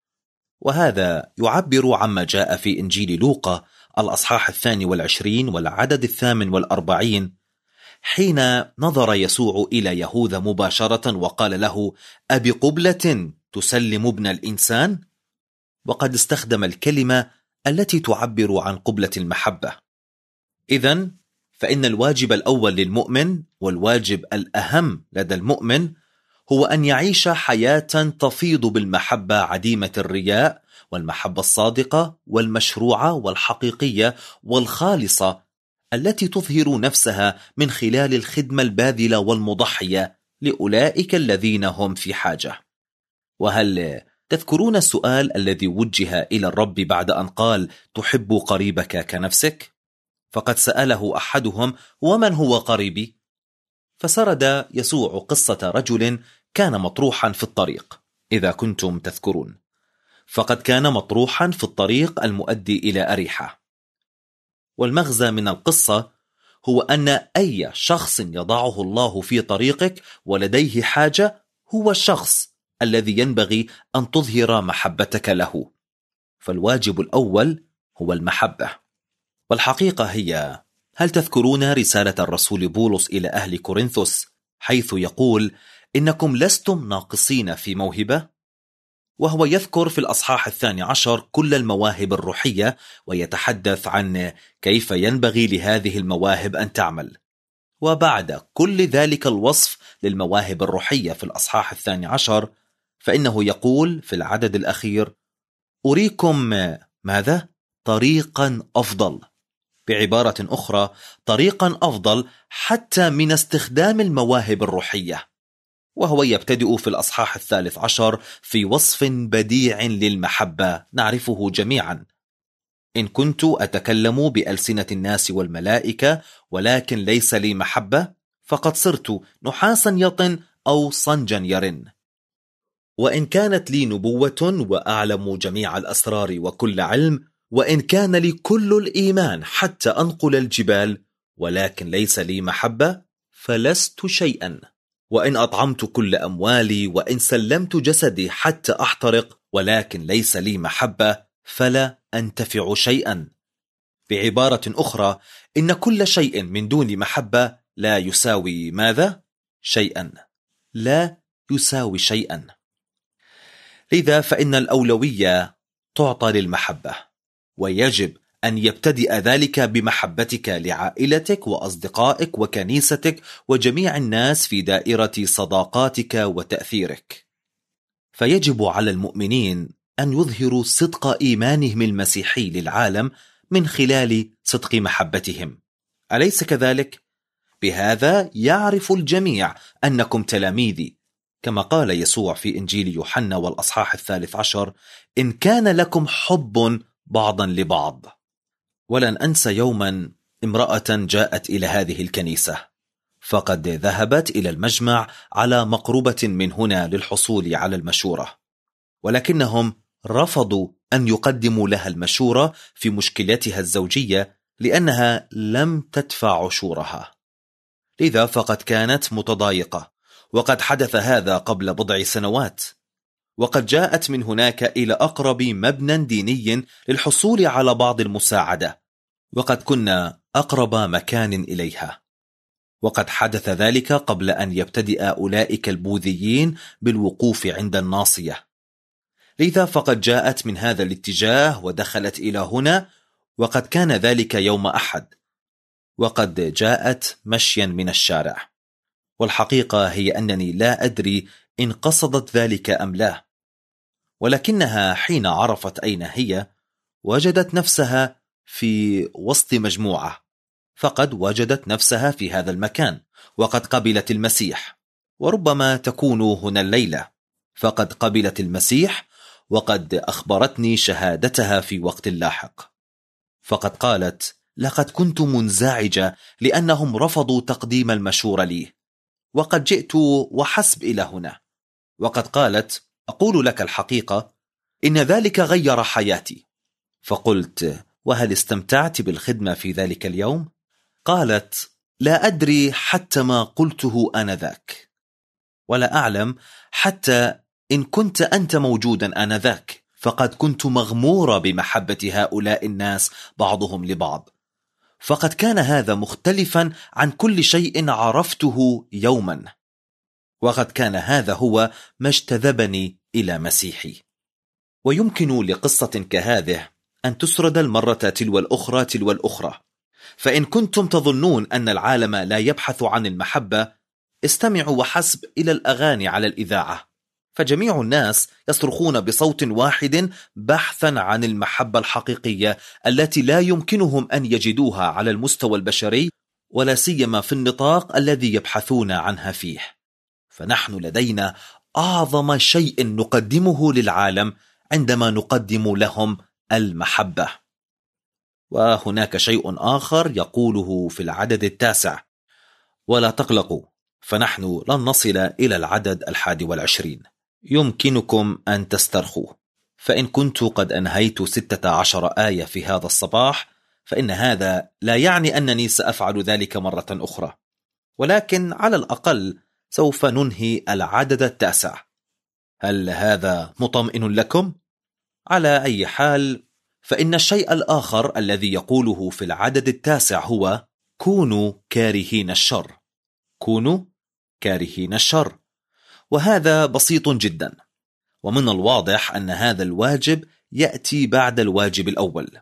وهذا يعبر عما جاء في إنجيل لوقا الأصحاح الثاني والعشرين والعدد الثامن والأربعين، حين نظر يسوع إلى يهوذا مباشرة وقال له: أبقبلة تسلم ابن الإنسان؟ وقد استخدم الكلمة التي تعبر عن قبلة المحبة. إذن فإن الواجب الأول للمؤمن والواجب الأهم لدى المؤمن هو أن يعيش حياة تفيض بالمحبة عديمة الرياء، والمحبة الصادقة والمشروعة والحقيقية والخالصة التي تظهر نفسها من خلال الخدمة الباذلة والمضحية لأولئك الذين هم في حاجة. وهل تذكرون السؤال الذي وجه إلى الرب بعد أن قال: تحب قريبك كنفسك؟ فقد سأله أحدهم: ومن هو قريبي؟ فسرد يسوع قصة رجل كان مطروحا في الطريق، إذا كنتم تذكرون، فقد كان مطروحا في الطريق المؤدي إلى أريحة. والمغزى من القصة هو أن أي شخص يضعه الله في طريقك ولديه حاجة هو الشخص الذي ينبغي أن تظهر محبتك له. فالواجب الأول هو المحبة. والحقيقة هي: هل تذكرون رسالة الرسول بولس إلى أهل كورنثوس حيث يقول: إنكم لستم ناقصين في موهبة؟ وهو يذكر في الأصحاح الثاني عشر كل المواهب الروحية، ويتحدث عن كيف ينبغي لهذه المواهب أن تعمل. وبعد كل ذلك الوصف للمواهب الروحية في الأصحاح الثاني عشر، فإنه يقول في العدد الأخير: أريكم ماذا؟ طريقا أفضل. بعبارة أخرى، طريقا أفضل حتى من استخدام المواهب الروحية. وهو يبتدئ في الأصحاح الثالث عشر في وصف بديع للمحبة نعرفه جميعا: إن كنت أتكلم بألسنة الناس والملائكة ولكن ليس لي محبة، فقد صرت نحاسا يطن أو صنجا يرن. وإن كانت لي نبوة وأعلم جميع الأسرار وكل علم، وإن كان لي كل الإيمان حتى أنقل الجبال، ولكن ليس لي محبة، فلست شيئا. وإن أطعمت كل أموالي، وإن سلمت جسدي حتى أحترق، ولكن ليس لي محبة، فلا أنتفع شيئا. بعبارة أخرى، إن كل شيء من دون محبة لا يساوي ماذا؟ شيئا. لا يساوي شيئا. لذا فإن الأولوية تعطى للمحبة، ويجب أن يبتدئ ذلك بمحبتك لعائلتك وأصدقائك وكنيستك وجميع الناس في دائرة صداقاتك وتأثيرك. فيجب على المؤمنين أن يظهروا صدق إيمانهم المسيحي للعالم من خلال صدق محبتهم، أليس كذلك؟ بهذا يعرف الجميع أنكم تلاميذي، كما قال يسوع في إنجيل يوحنا والأصحاح الثالث عشر: إن كان لكم حب بعضا لبعض. ولن أنسى يوما امرأة جاءت إلى هذه الكنيسة، فقد ذهبت إلى المجمع على مقربة من هنا للحصول على المشورة، ولكنهم رفضوا أن يقدموا لها المشورة في مشكلتها الزوجية لأنها لم تدفع عشورها. لذا فقد كانت متضايقة، وقد حدث هذا قبل بضع سنوات، وقد جاءت من هناك إلى أقرب مبنى ديني للحصول على بعض المساعدة، وقد كنا أقرب مكان إليها. وقد حدث ذلك قبل أن يبتدئ أولئك البوذيين بالوقوف عند الناصية، لذا فقد جاءت من هذا الاتجاه ودخلت إلى هنا، وقد كان ذلك يوم أحد، وقد جاءت مشيا من الشارع. والحقيقة هي أنني لا أدري إن قصدت ذلك أم لا، ولكنها حين عرفت أين هي وجدت نفسها في وسط مجموعة، فقد وجدت نفسها في هذا المكان، وقد قبلت المسيح، وربما تكون هنا الليلة، فقد قبلت المسيح، وقد أخبرتني شهادتها في وقت لاحق. فقد قالت: لقد كنت منزعجة لأنهم رفضوا تقديم المشورة لي، وقد جئت وحسب إلى هنا. وقد قالت: أقول لك الحقيقة، إن ذلك غير حياتي. فقلت: وهل استمتعت بالخدمة في ذلك اليوم؟ قالت: لا أدري حتى ما قلته آنذاك، ولا أعلم حتى إن كنت أنت موجودا آنذاك، فقد كنت مغمورة بمحبة هؤلاء الناس بعضهم لبعض، فقد كان هذا مختلفا عن كل شيء عرفته يوما، وقد كان هذا هو ما اجتذبني إلى مسيحي. ويمكن لقصة كهذه أن تسرد المرة تلو الأخرى تلو الأخرى، فإن كنتم تظنون أن العالم لا يبحث عن المحبة، استمعوا وحسب إلى الأغاني على الإذاعة، فجميع الناس يصرخون بصوت واحد بحثا عن المحبة الحقيقية التي لا يمكنهم أن يجدوها على المستوى البشري، ولا سيما في النطاق الذي يبحثون عنها فيه. فنحن لدينا أعظم شيء نقدمه للعالم عندما نقدم لهم المحبة. وهناك شيء آخر يقوله في العدد التاسع: ولا تقلقوا، فنحن لن نصل إلى العدد الحادي والعشرين، يمكنكم أن تسترخوا، فإن كنت قد أنهيت ستة عشر آية في هذا الصباح، فإن هذا لا يعني أنني سأفعل ذلك مرة أخرى، ولكن على الأقل سوف ننهي العدد التاسع. هل هذا مطمئن لكم؟ على أي حال، فإن الشيء الآخر الذي يقوله في العدد التاسع هو: كونوا كارهين الشر. كونوا كارهين الشر، وهذا بسيط جدا، ومن الواضح أن هذا الواجب يأتي بعد الواجب الأول.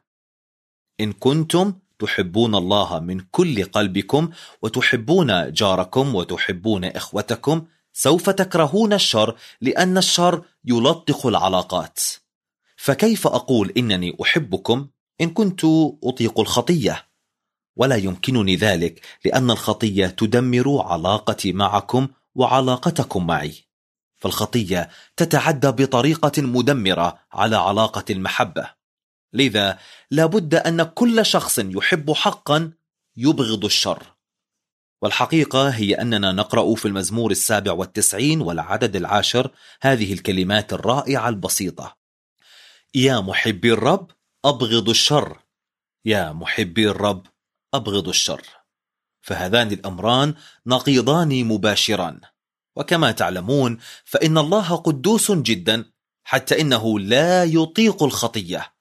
إن كنتم تحبون الله من كل قلبكم وتحبون جاركم وتحبون إخوتكم، سوف تكرهون الشر، لأن الشر يلطخ العلاقات. فكيف أقول إنني أحبكم إن كنت أطيق الخطية؟ ولا يمكنني ذلك، لأن الخطية تدمر علاقتي معكم وعلاقتكم معي، فالخطية تتعدى بطريقة مدمرة على علاقة المحبة. لذا لابد أن كل شخص يحب حقا يبغض الشر. والحقيقة هي أننا نقرأ في المزمور السابع والتسعين والعدد العاشر هذه الكلمات الرائعة البسيطة: يا محبي الرب أبغض الشر، يا محبي الرب أبغض الشر. فهذان الأمران نقيضان مباشران، وكما تعلمون فإن الله قدوس جدا، حتى إنه لا يطيق الخطية،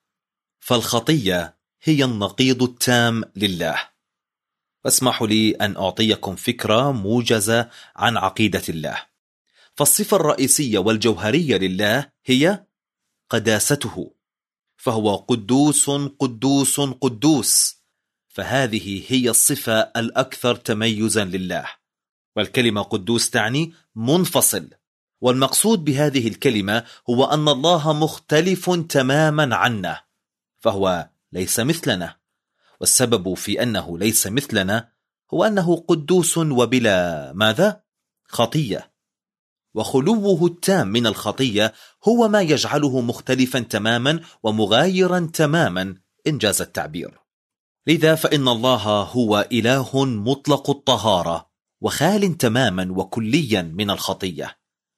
فالخطية هي النقيض التام لله. فاسمحوا لي أن أعطيكم فكرة موجزة عن عقيدة الله. فالصفة الرئيسية والجوهرية لله هي قداسته، فهو قدوس قدوس قدوس، فهذه هي الصفة الأكثر تميزا لله. والكلمة قدوس تعني منفصل، والمقصود بهذه الكلمة هو أن الله مختلف تماما عنا، فهو ليس مثلنا. والسبب في أنه ليس مثلنا هو أنه قدوس وبلا ماذا؟ خطية، وخلوه التام من الخطية هو ما يجعله مختلفا تماما ومغايرا تماما إنجاز التعبير. لذا فإن الله هو إله مطلق الطهارة وخال تماما وكليا من الخطية،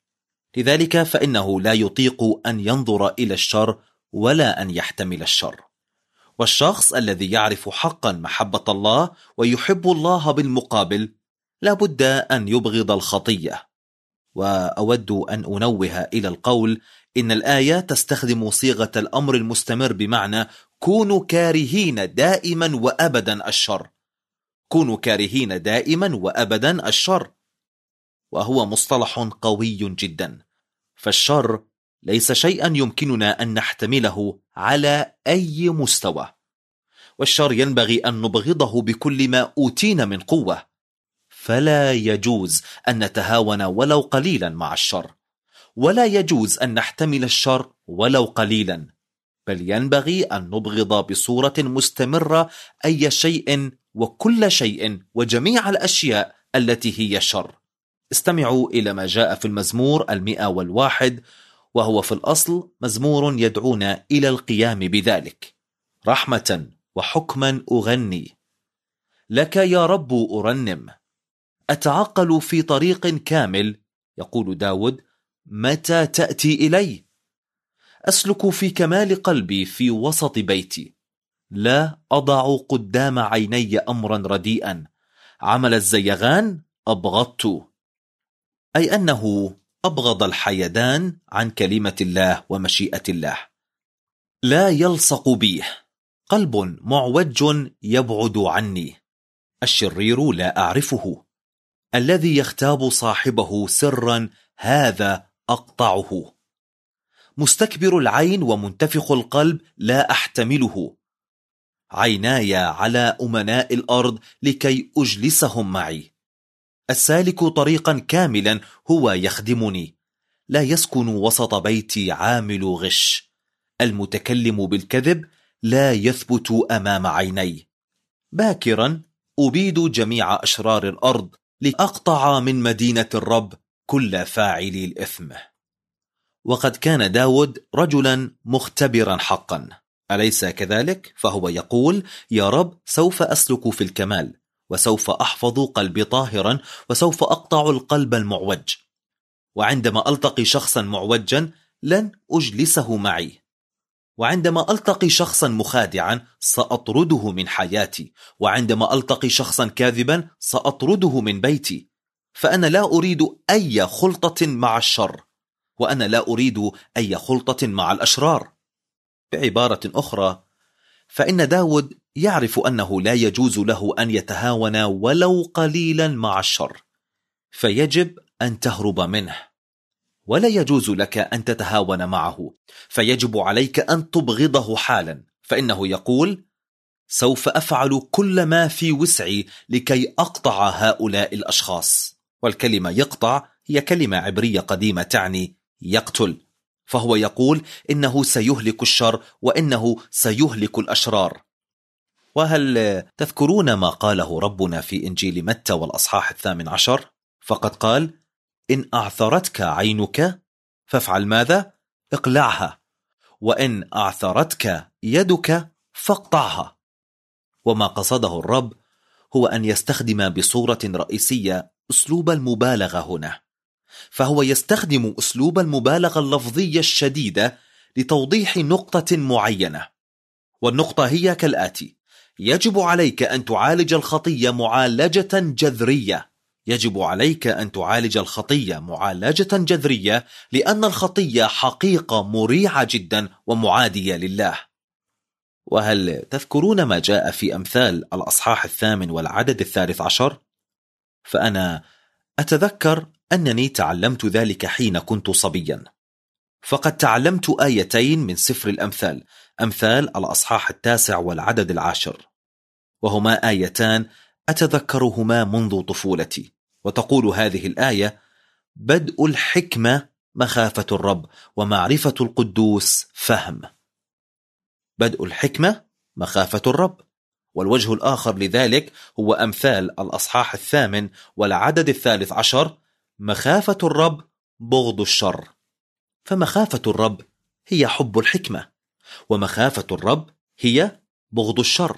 لذلك فإنه لا يطيق أن ينظر إلى الشر ولا أن يحتمل الشر. والشخص الذي يعرف حقا محبة الله ويحب الله بالمقابل لابد أن يبغض الخطية، وأود أن أنوه إلى القول إن الآية تستخدم صيغة الأمر المستمر بمعنى كونوا كارهين دائما وأبدا الشر، كونوا كارهين دائما وأبدا الشر، وهو مصطلح قوي جدا، فالشر ليس شيئا يمكننا أن نحتمله على أي مستوى، والشر ينبغي أن نبغضه بكل ما أوتينا من قوة، فلا يجوز أن نتهاون ولو قليلا مع الشر، ولا يجوز أن نحتمل الشر ولو قليلا، بل ينبغي أن نبغض بصورة مستمرة أي شيء وكل شيء وجميع الأشياء التي هي شر. استمعوا إلى ما جاء في المزمور المئة والواحد، وهو في الأصل مزمور يدعونا إلى القيام بذلك. رحمة وحكما أغني، لك يا رب أرنم، أتعقل في طريق كامل، يقول داود، متى تأتي إلي؟ أسلك في كمال قلبي في وسط بيتي، لا أضع قدام عيني أمرا رديئا، عمل الزيغان أبغضت، أي أنه أبغض الحيدان عن كلمة الله ومشيئة الله. لا يلصق بي، قلب معوج يبعد عني، الشرير لا أعرفه، الذي يختاب صاحبه سرا هذا أقطعه، مستكبر العين ومنتفخ القلب لا أحتمله، عيناي على أمناء الأرض لكي أجلسهم معي، السالك طريقا كاملا هو يخدمني، لا يسكن وسط بيتي عامل غش، المتكلم بالكذب لا يثبت أمام عيني، باكرا أبيد جميع أشرار الأرض لأقطع من مدينة الرب كل فاعلي الإثم. وقد كان داود رجلا مختبرا حقا، أليس كذلك؟ فهو يقول يا رب سوف أسلك في الكمال، وسوف أحفظ قلبي طاهرا، وسوف أقطع القلب المعوج، وعندما ألتقي شخصا معوجا لن أجلسه معي، وعندما ألتقي شخصا مخادعا سأطرده من حياتي، وعندما ألتقي شخصا كاذبا سأطرده من بيتي، فأنا لا أريد أي خلطة مع الشر، وأنا لا أريد أي خلطة مع الأشرار. بعبارة أخرى، فإن داود يعرف أنه لا يجوز له أن يتهاون ولو قليلا مع الشر، فيجب أن تهرب منه، ولا يجوز لك أن تتهاون معه، فيجب عليك أن تبغضه حالا، فإنه يقول سوف أفعل كل ما في وسعي لكي أقطع هؤلاء الأشخاص، والكلمة يقطع هي كلمة عبرية قديمة تعني يقتل، فهو يقول إنه سيهلك الشر وإنه سيهلك الأشرار. وهل تذكرون ما قاله ربنا في إنجيل متى والأصحاح الثامن عشر؟ فقد قال إن أعثرتك عينك فافعل ماذا؟ اقلعها، وإن أعثرتك يدك فاقطعها. وما قصده الرب هو أن يستخدم بصورة رئيسية أسلوب المبالغة هنا، فهو يستخدم أسلوب المبالغة اللفظية الشديدة لتوضيح نقطة معينة، والنقطة هي كالآتي: يجب عليك أن تعالج الخطية معالجة جذرية، يجب عليك أن تعالج الخطية معالجة جذرية، لأن الخطية حقيقة مريعة جدا ومعادية لله. وهل تذكرون ما جاء في أمثال الأصحاح الثامن والعدد الثالث عشر؟ فأنا أتذكر أنني تعلمت ذلك حين كنت صبيا، فقد تعلمت آيتين من سفر الأمثال، أمثال الأصحاح التاسع والعدد العاشر، وهما آيتان أتذكرهما منذ طفولتي، وتقول هذه الآية: بدء الحكمة مخافة الرب، ومعرفة القدوس فهم. بدء الحكمة مخافة الرب، والوجه الآخر لذلك هو أمثال الأصحاح الثامن والعدد الثالث عشر: مخافة الرب بغض الشر. فمخافة الرب هي حب الحكمة، ومخافة الرب هي بغض الشر.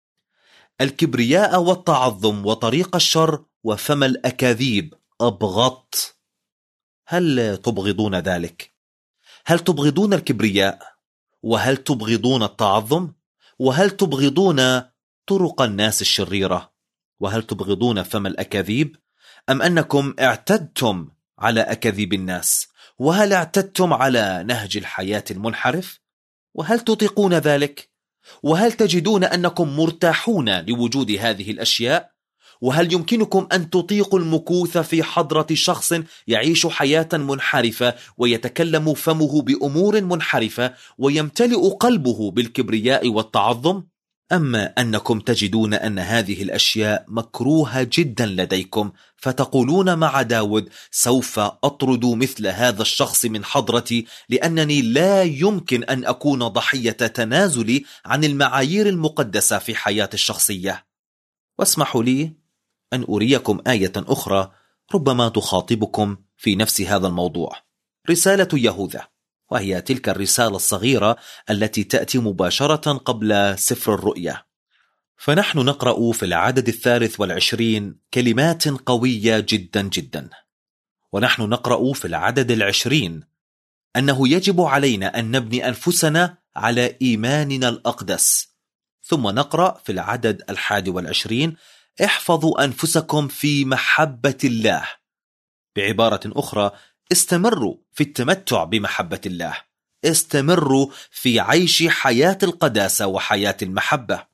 الكبرياء والتعظم وطريق الشر وفم الأكاذيب أبغضت. هل تبغضون ذلك؟ هل تبغضون الكبرياء؟ وهل تبغضون التعظم؟ وهل تبغضون طرق الناس الشريرة؟ وهل تبغضون فم الأكاذيب؟ أم أنكم اعتدتم على أكاذيب الناس؟ وهل اعتدتم على نهج الحياة المنحرف؟ وهل تطيقون ذلك؟ وهل تجدون أنكم مرتاحون لوجود هذه الأشياء؟ وهل يمكنكم أن تطيقوا المكوث في حضرة شخص يعيش حياة منحرفة ويتكلم فمه بأمور منحرفة ويمتلئ قلبه بالكبرياء والتعظم؟ أما أنكم تجدون أن هذه الأشياء مكروهة جدا لديكم، فتقولون مع داود: سوف أطرد مثل هذا الشخص من حضرتي، لأنني لا يمكن أن أكون ضحية تنازلي عن المعايير المقدسة في حياتي الشخصية. واسمحوا لي أن أريكم آية أخرى ربما تخاطبكم في نفس هذا الموضوع. رسالة يهوذا، وهي تلك الرسالة الصغيرة التي تأتي مباشرة قبل سفر الرؤيا. فنحن نقرأ في العدد الثالث والعشرين كلمات قوية جدا جدا، ونحن نقرأ في العدد العشرين أنه يجب علينا أن نبني أنفسنا على إيماننا الأقدس. ثم نقرأ في العدد الحادي والعشرين: احفظوا أنفسكم في محبة الله. بعبارة أخرى، استمروا في التمتع بمحبة الله، استمروا في عيش حياة القداسة وحياة المحبة.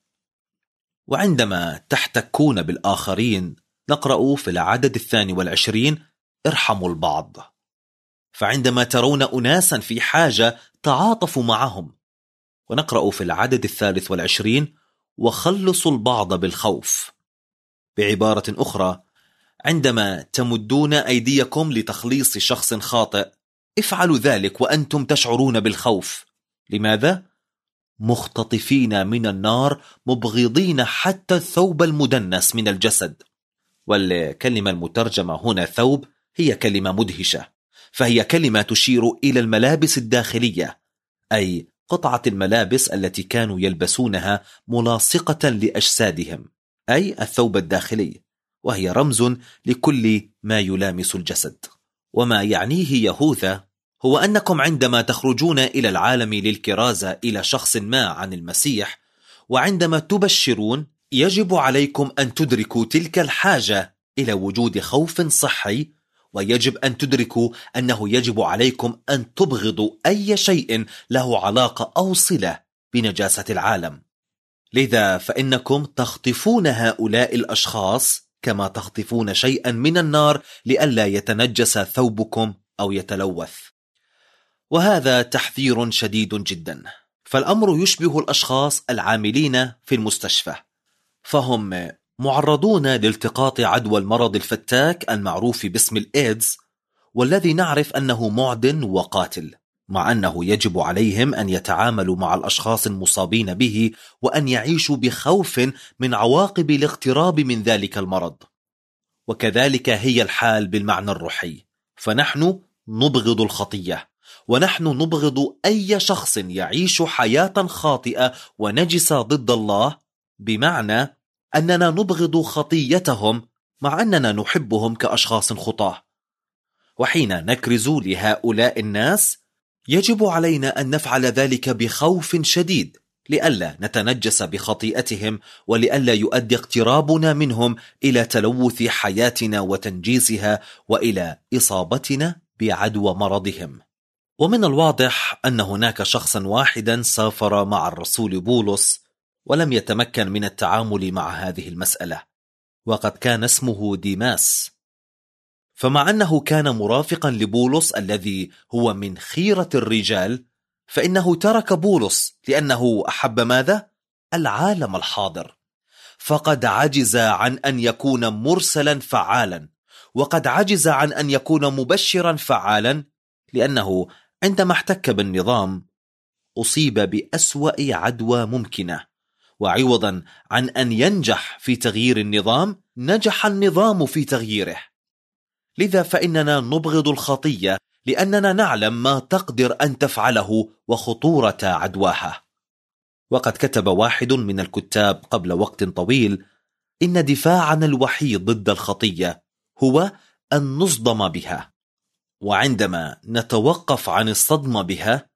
وعندما تحتكون بالآخرين نقرأ في العدد الثاني والعشرين: ارحموا البعض. فعندما ترون أناسا في حاجة تعاطفوا معهم. ونقرأ في العدد الثالث والعشرين: وخلصوا البعض بالخوف. بعبارة أخرى، عندما تمدون أيديكم لتخليص شخص خاطئ افعلوا ذلك وأنتم تشعرون بالخوف. لماذا؟ مختطفين من النار، مبغضين حتى الثوب المدنس من الجسد. والكلمة المترجمة هنا ثوب هي كلمة مدهشة، فهي كلمة تشير إلى الملابس الداخلية، أي قطعة الملابس التي كانوا يلبسونها ملاصقة لأجسادهم، أي الثوب الداخلي، وهي رمز لكل ما يلامس الجسد. وما يعنيه يهوذا هو أنكم عندما تخرجون إلى العالم للكرازة إلى شخص ما عن المسيح، وعندما تبشرون، يجب عليكم أن تدركوا تلك الحاجة إلى وجود خوف صحي، ويجب أن تدركوا أنه يجب عليكم أن تبغضوا أي شيء له علاقة أو صلة بنجاسة العالم. لذا فإنكم تخطفون هؤلاء الأشخاص كما تخطفون شيئا من النار لئلا يتنجس ثوبكم أو يتلوث. وهذا تحذير شديد جدا، فالأمر يشبه الأشخاص العاملين في المستشفى، فهم معرضون لالتقاط عدوى المرض الفتاك المعروف باسم الإيدز، والذي نعرف أنه معدٍ وقاتل، مع أنه يجب عليهم أن يتعاملوا مع الأشخاص المصابين به وأن يعيشوا بخوف من عواقب الاقتراب من ذلك المرض. وكذلك هي الحال بالمعنى الروحي، فنحن نبغض الخطية، ونحن نبغض أي شخص يعيش حياة خاطئة ونجسة ضد الله، بمعنى أننا نبغض خطيتهم مع أننا نحبهم كأشخاص خطاة. وحين نكرز لهؤلاء الناس يجب علينا أن نفعل ذلك بخوف شديد لئلا نتنجس بخطيئتهم، ولئلا يؤدي اقترابنا منهم إلى تلوث حياتنا وتنجيسها وإلى إصابتنا بعدوى مرضهم. ومن الواضح أن هناك شخصا واحدا سافر مع الرسول بولس ولم يتمكن من التعامل مع هذه المسألة، وقد كان اسمه ديماس. فمع أنه كان مرافقا لبولس الذي هو من خيرة الرجال، فإنه ترك بولس لأنه أحب ماذا؟ العالم الحاضر. فقد عجز عن أن يكون مرسلا فعالا، وقد عجز عن أن يكون مبشرا فعالا، لأنه عندما احتك بالنظام أصيب بأسوأ عدوى ممكنة، وعوضا عن أن ينجح في تغيير النظام نجح النظام في تغييره. لذا فإننا نبغض الخطية لأننا نعلم ما تقدر أن تفعله وخطورة عدواها. وقد كتب واحد من الكتاب قبل وقت طويل: إن دفاعنا الوحيد ضد الخطية هو أن نصدم بها، وعندما نتوقف عن الصدمة بها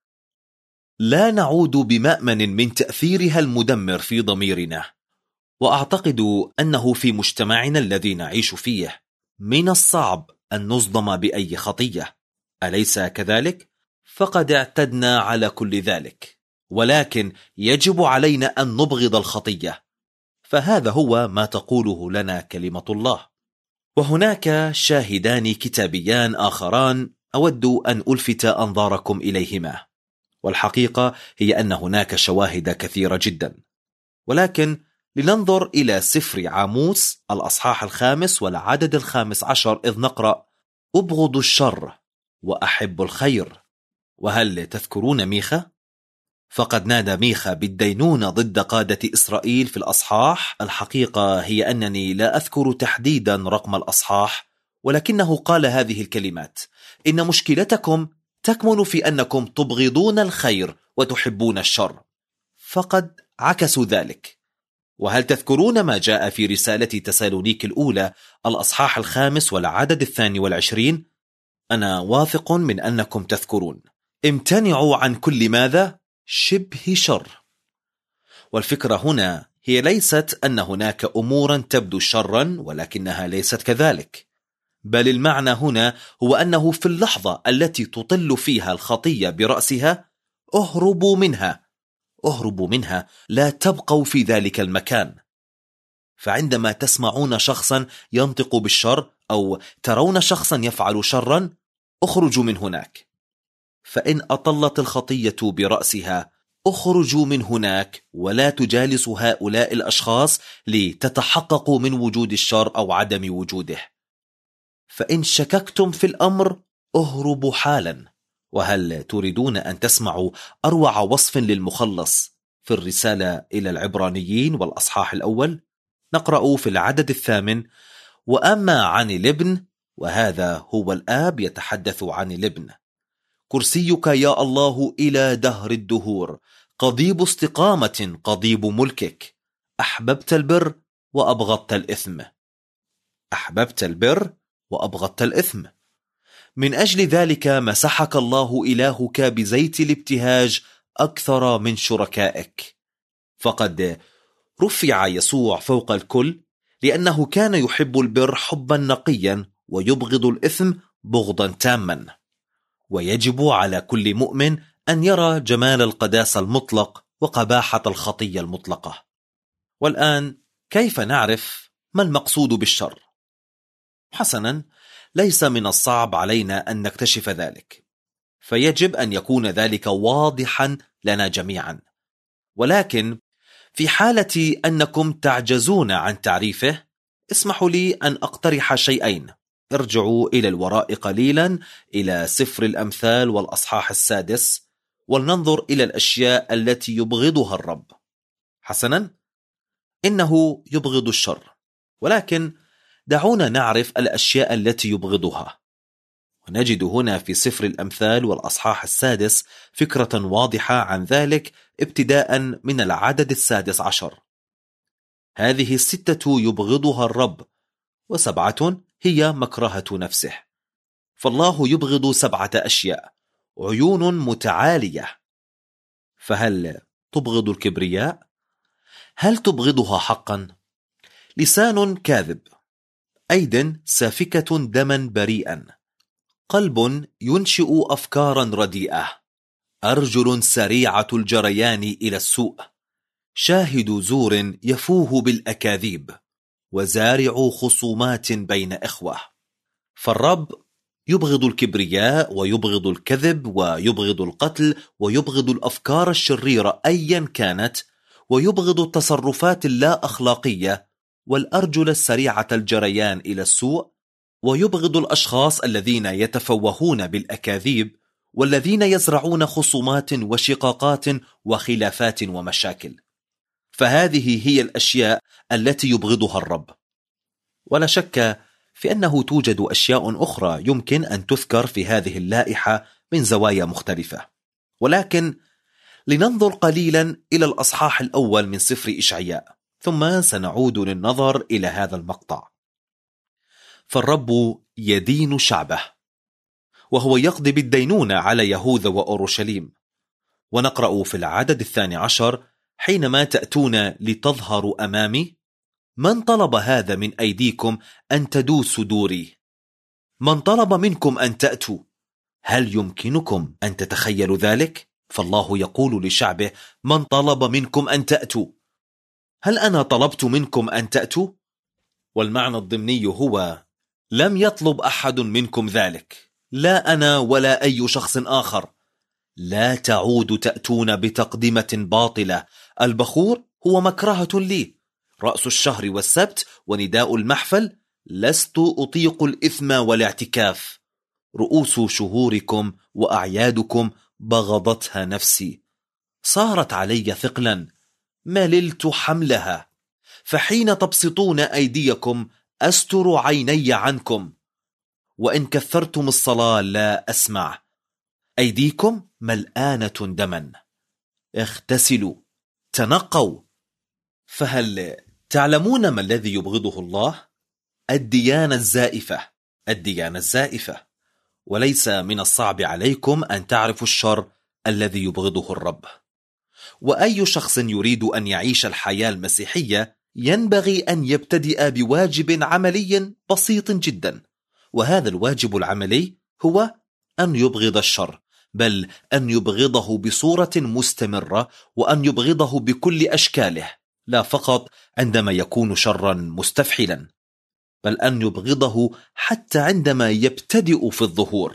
لا نعود بمأمن من تأثيرها المدمر في ضميرنا. وأعتقد أنه في مجتمعنا الذي نعيش فيه من الصعب أن نصدم بأي خطية، أليس كذلك؟ فقد اعتدنا على كل ذلك، ولكن يجب علينا أن نبغض الخطية، فهذا هو ما تقوله لنا كلمة الله. وهناك شاهدان كتابيان آخران أود أن ألفت أنظاركم إليهما، والحقيقة هي أن هناك شواهد كثيرة جدا، ولكن لننظر إلى سفر عاموس الأصحاح الخامس والعدد الخامس عشر، إذ نقرأ: أبغض الشر وأحب الخير. وهل تذكرون ميخا؟ فقد نادى ميخا بالدينونة ضد قادة إسرائيل في الأصحاح. الحقيقة هي أنني لا أذكر تحديدا رقم الأصحاح، ولكنه قال هذه الكلمات: إن مشكلتكم تكمن في أنكم تبغضون الخير وتحبون الشر. فقد عكسوا ذلك. وهل تذكرون ما جاء في رسالة تسالونيك الأولى الأصحاح الخامس والعدد الثاني والعشرين؟ أنا واثق من أنكم تذكرون: امتنعوا عن كل ماذا؟ شبه شر. والفكرة هنا هي ليست أن هناك أمورا تبدو شرا ولكنها ليست كذلك، بل المعنى هنا هو أنه في اللحظة التي تطل فيها الخطية برأسها اهربوا منها، اهربوا منها، لا تبقوا في ذلك المكان. فعندما تسمعون شخصا ينطق بالشر أو ترون شخصا يفعل شرا، اخرجوا من هناك. فإن أطلت الخطية برأسها، اخرجوا من هناك ولا تجالسوا هؤلاء الأشخاص لتتحققوا من وجود الشر أو عدم وجوده. فإن شككتم في الأمر، اهربوا حالا. وهل تريدون أن تسمعوا أروع وصف للمخلص في الرسالة إلى العبرانيين والأصحاح الأول؟ نقرأ في العدد الثامن: وأما عن الابن، وهذا هو الآب يتحدث عن الابن، كرسيك يا الله إلى دهر الدهور، قضيب استقامة قضيب ملكك، أحببت البر وأبغضت الإثم. أحببت البر وأبغضت الإثم. من أجل ذلك مسحك الله إلهك بزيت الابتهاج أكثر من شركائك. فقد رفع يسوع فوق الكل، لأنه كان يحب البر حبا نقيا ويبغض الإثم بغضا تاما. ويجب على كل مؤمن أن يرى جمال القداسة المطلق وقباحة الخطية المطلقة. والآن كيف نعرف ما المقصود بالشر؟ حسنا، ليس من الصعب علينا أن نكتشف ذلك، فيجب أن يكون ذلك واضحا لنا جميعا. ولكن في حالة أنكم تعجزون عن تعريفه، اسمحوا لي أن أقترح شيئين. ارجعوا إلى الوراء قليلا إلى سفر الأمثال والأصحاح السادس، ولننظر إلى الأشياء التي يبغضها الرب. حسنا، إنه يبغض الشر، ولكن دعونا نعرف الأشياء التي يبغضها. ونجد هنا في سفر الأمثال والأصحاح السادس فكرة واضحة عن ذلك ابتداء من العدد السادس عشر. هذه الستة يبغضها الرب، وسبعة هي مكرهة نفسه. فالله يبغض سبعة أشياء: عيون متعالية. فهل تبغض الكبرياء؟ هل تبغضها حقا؟ لسان كاذب، أيد سافكة دما بريئا، قلب ينشئ أفكارا رديئة، أرجل سريعة الجريان إلى السوء، شاهد زور يفوه بالأكاذيب، وزارع خصومات بين إخوة. فالرب يبغض الكبرياء ويبغض الكذب ويبغض القتل ويبغض الأفكار الشريرة أيا كانت، ويبغض التصرفات اللا أخلاقية والأرجل السريعة الجريان إلى السوء، ويبغض الأشخاص الذين يتفوهون بالأكاذيب والذين يزرعون خصومات وشقاقات وخلافات ومشاكل. فهذه هي الأشياء التي يبغضها الرب. ولا شك في أنه توجد أشياء أخرى يمكن أن تذكر في هذه اللائحة من زوايا مختلفة، ولكن لننظر قليلا إلى الأصحاح الأول من سفر إشعياء، ثم سنعود للنظر إلى هذا المقطع. فالرب يدين شعبه، وهو يقضي بالدينونة على يهوذا وأورشليم. ونقرأ في العدد الثاني عشر: حينما تأتون لتظهروا أمامي، من طلب هذا من أيديكم أن تدوسوا دوري؟ من طلب منكم أن تأتوا. هل يمكنكم أن تتخيلوا ذلك؟ فالله يقول لشعبه: من طلب منكم أن تأتوا. هل أنا طلبت منكم أن تأتوا؟ والمعنى الضمني هو: لم يطلب أحد منكم ذلك، لا أنا ولا أي شخص آخر. لا تعود تأتون بتقدمة باطلة. البخور هو مكرهة لي، رأس الشهر والسبت ونداء المحفل. لست أطيق الإثم والاعتكاف. رؤوس شهوركم وأعيادكم بغضتها نفسي، صارت علي ثقلا، مللت حملها. فحين تبسطون أيديكم أستر عيني عنكم، وإن كثرتم الصلاة لا أسمع. أيديكم ملآنة دما، اغتسلوا، تنقوا. فهل تعلمون ما الذي يبغضه الله؟ الديانة الزائفة، الديانة الزائفة. وليس من الصعب عليكم أن تعرفوا الشر الذي يبغضه الرب. وأي شخص يريد أن يعيش الحياة المسيحية ينبغي أن يبتدئ بواجب عملي بسيط جدا، وهذا الواجب العملي هو أن يبغض الشر، بل أن يبغضه بصورة مستمرة، وأن يبغضه بكل أشكاله، لا فقط عندما يكون شرا مستفحلا، بل أن يبغضه حتى عندما يبتدئ في الظهور،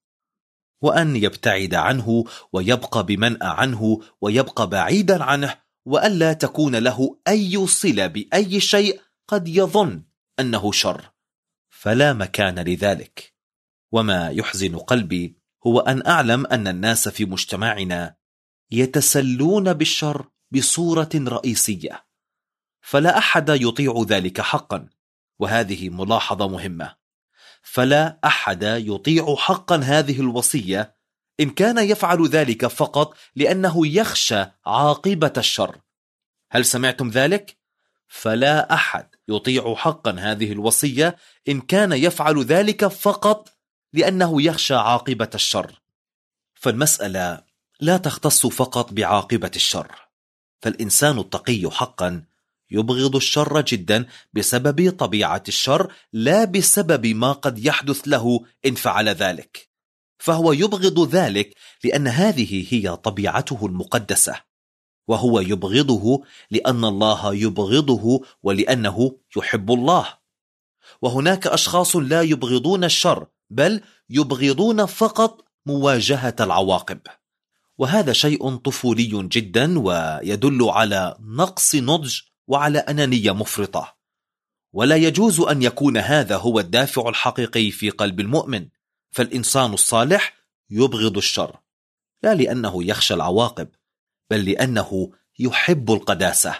وأن يبتعد عنه ويبقى بمنأى عنه ويبقى بعيدا عنه، وألا تكون له أي صلة بأي شيء قد يظن أنه شر، فلا مكان لذلك. وما يحزن قلبي هو أن أعلم أن الناس في مجتمعنا يتسلون بالشر بصورة رئيسية، فلا أحد يطيع ذلك حقا. وهذه ملاحظة مهمة، فلا أحد يطيع حقا هذه الوصية إن كان يفعل ذلك فقط لأنه يخشى عاقبة الشر. هل سمعتم ذلك؟ فلا أحد يطيع حقا هذه الوصية إن كان يفعل ذلك فقط لأنه يخشى عاقبة الشر. فالمسألة لا تختص فقط بعاقبة الشر، فالإنسان التقي حقا يبغض الشر جدا بسبب طبيعة الشر، لا بسبب ما قد يحدث له إن فعل ذلك. فهو يبغض ذلك لأن هذه هي طبيعته المقدسة، وهو يبغضه لأن الله يبغضه ولأنه يحب الله. وهناك أشخاص لا يبغضون الشر، بل يبغضون فقط مواجهة العواقب، وهذا شيء طفولي جدا ويدل على نقص نضج وعلى أنانية مفرطة. ولا يجوز أن يكون هذا هو الدافع الحقيقي في قلب المؤمن. فالإنسان الصالح يبغض الشر لا لأنه يخشى العواقب، بل لأنه يحب القداسة.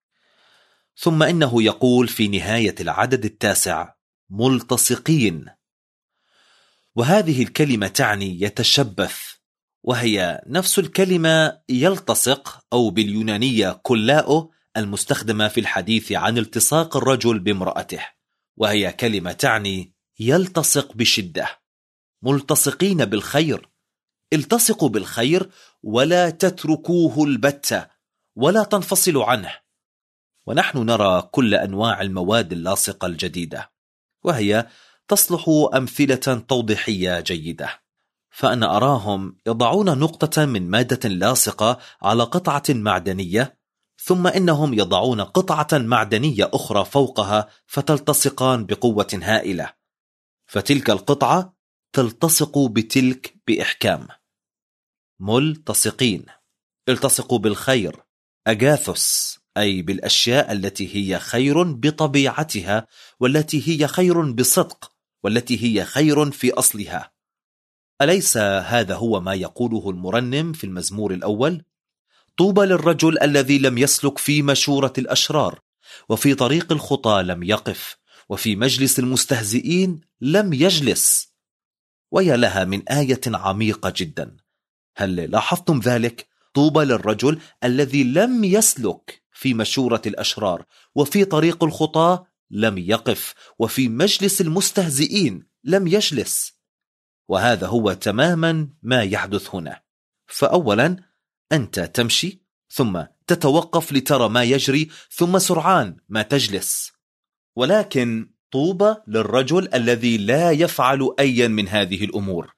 ثم إنه يقول في نهاية العدد التاسع: ملتصقين. وهذه الكلمة تعني يتشبث، وهي نفس الكلمة يلتصق أو باليونانية كلاؤه المستخدمة في الحديث عن التصاق الرجل بامرأته، وهي كلمة تعني يلتصق بشدة. ملتصقين بالخير، التصقوا بالخير ولا تتركوه البتة ولا تنفصلوا عنه. ونحن نرى كل أنواع المواد اللاصقة الجديدة، وهي تصلح أمثلة توضيحية جيدة. فأنا أراهم يضعون نقطة من مادة لاصقة على قطعة معدنية، ثم إنهم يضعون قطعة معدنية أخرى فوقها فتلتصقان بقوة هائلة، فتلك القطعة تلتصق بتلك بإحكام. ملتصقين، التصقوا بالخير، أجاثوس، أي بالأشياء التي هي خير بطبيعتها، والتي هي خير بصدق، والتي هي خير في أصلها. أليس هذا هو ما يقوله المرنم في المزمور الأول؟ طوبى للرجل الذي لم يسلك في مشورة الأشرار، وفي طريق الخطى لم يقف، وفي مجلس المستهزئين لم يجلس. ويا لها من آية عميقة جدا. هل لاحظتم ذلك؟ طوبى للرجل الذي لم يسلك في مشورة الأشرار، وفي طريق الخطى لم يقف، وفي مجلس المستهزئين لم يجلس. وهذا هو تماما ما يحدث هنا. فأولا أنت تمشي، ثم تتوقف لترى ما يجري، ثم سرعان ما تجلس. ولكن طوبى للرجل الذي لا يفعل أيا من هذه الأمور،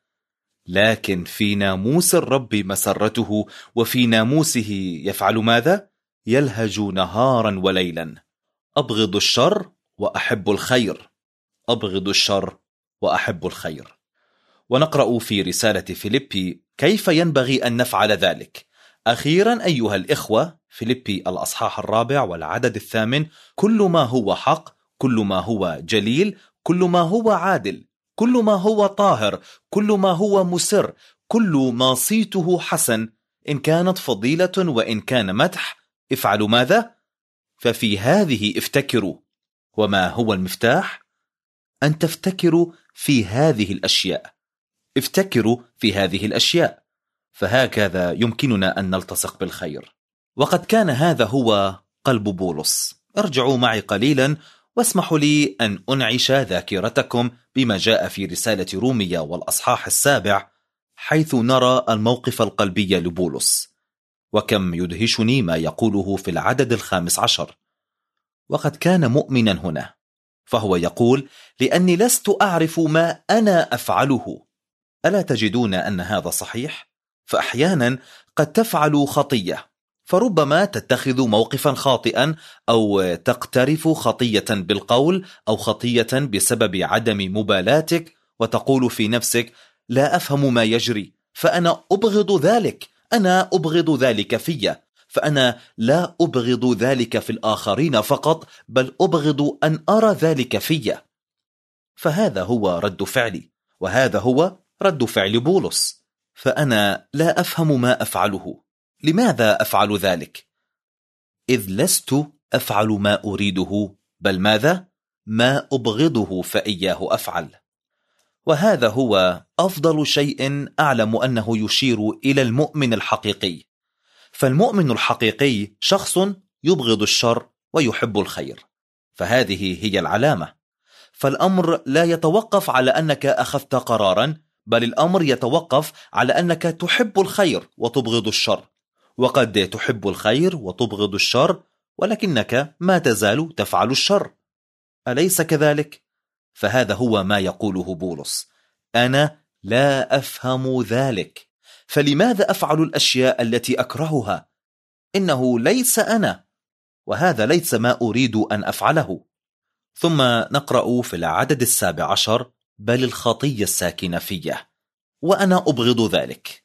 لكن في ناموس الرب مسرته، وفي ناموسه يفعل ماذا؟ يلهج نهارا وليلا. أبغض الشر وأحب الخير، أبغض الشر وأحب الخير. ونقرأ في رسالة فيليبي كيف ينبغي أن نفعل ذلك. أخيرا أيها الإخوة، فيليبي الأصحاح الرابع والعدد الثامن: كل ما هو حق، كل ما هو جليل، كل ما هو عادل، كل ما هو طاهر، كل ما هو مسر، كل ما صيته حسن، إن كانت فضيلة وإن كان مدح، افعلوا ماذا؟ ففي هذه افتكروا. وما هو المفتاح؟ أن تفتكروا في هذه الأشياء. افتكروا في هذه الأشياء، فهكذا يمكننا أن نلتصق بالخير. وقد كان هذا هو قلب بولس. ارجعوا معي قليلا واسمحوا لي أن أنعش ذاكرتكم بما جاء في رسالة رومية والأصحاح السابع، حيث نرى الموقف القلبي لبولس. وكم يدهشني ما يقوله في العدد الخامس عشر: وقد كان مؤمنا هنا، فهو يقول: لأني لست أعرف ما أنا أفعله. ألا تجدون أن هذا صحيح؟ فأحيانا قد تفعل خطية، فربما تتخذ موقفا خاطئا، أو تقترف خطية بالقول، أو خطية بسبب عدم مبالاتك، وتقول في نفسك: لا أفهم ما يجري، فأنا أبغض ذلك، أنا أبغض ذلك في، فأنا لا أبغض ذلك في الآخرين فقط، بل أبغض أن أرى ذلك في. فهذا هو رد فعلي، وهذا هو رد فعل بولس. فأنا لا أفهم ما أفعله. لماذا أفعل ذلك؟ إذ لست أفعل ما أريده، بل ماذا؟ ما أبغضه فإياه أفعل. وهذا هو أفضل شيء أعلم أنه يشير إلى المؤمن الحقيقي. فالمؤمن الحقيقي شخص يبغض الشر ويحب الخير، فهذه هي العلامة. فالأمر لا يتوقف على أنك أخذت قرارا، بل الأمر يتوقف على أنك تحب الخير وتبغض الشر. وقد تحب الخير وتبغض الشر، ولكنك ما تزال تفعل الشر، أليس كذلك؟ فهذا هو ما يقوله بولس: أنا لا أفهم ذلك، فلماذا أفعل الأشياء التي أكرهها؟ إنه ليس أنا، وهذا ليس ما أريد أن أفعله. ثم نقرأ في العدد السابع عشر: بل الخطية الساكنة فيه، وأنا أبغض ذلك.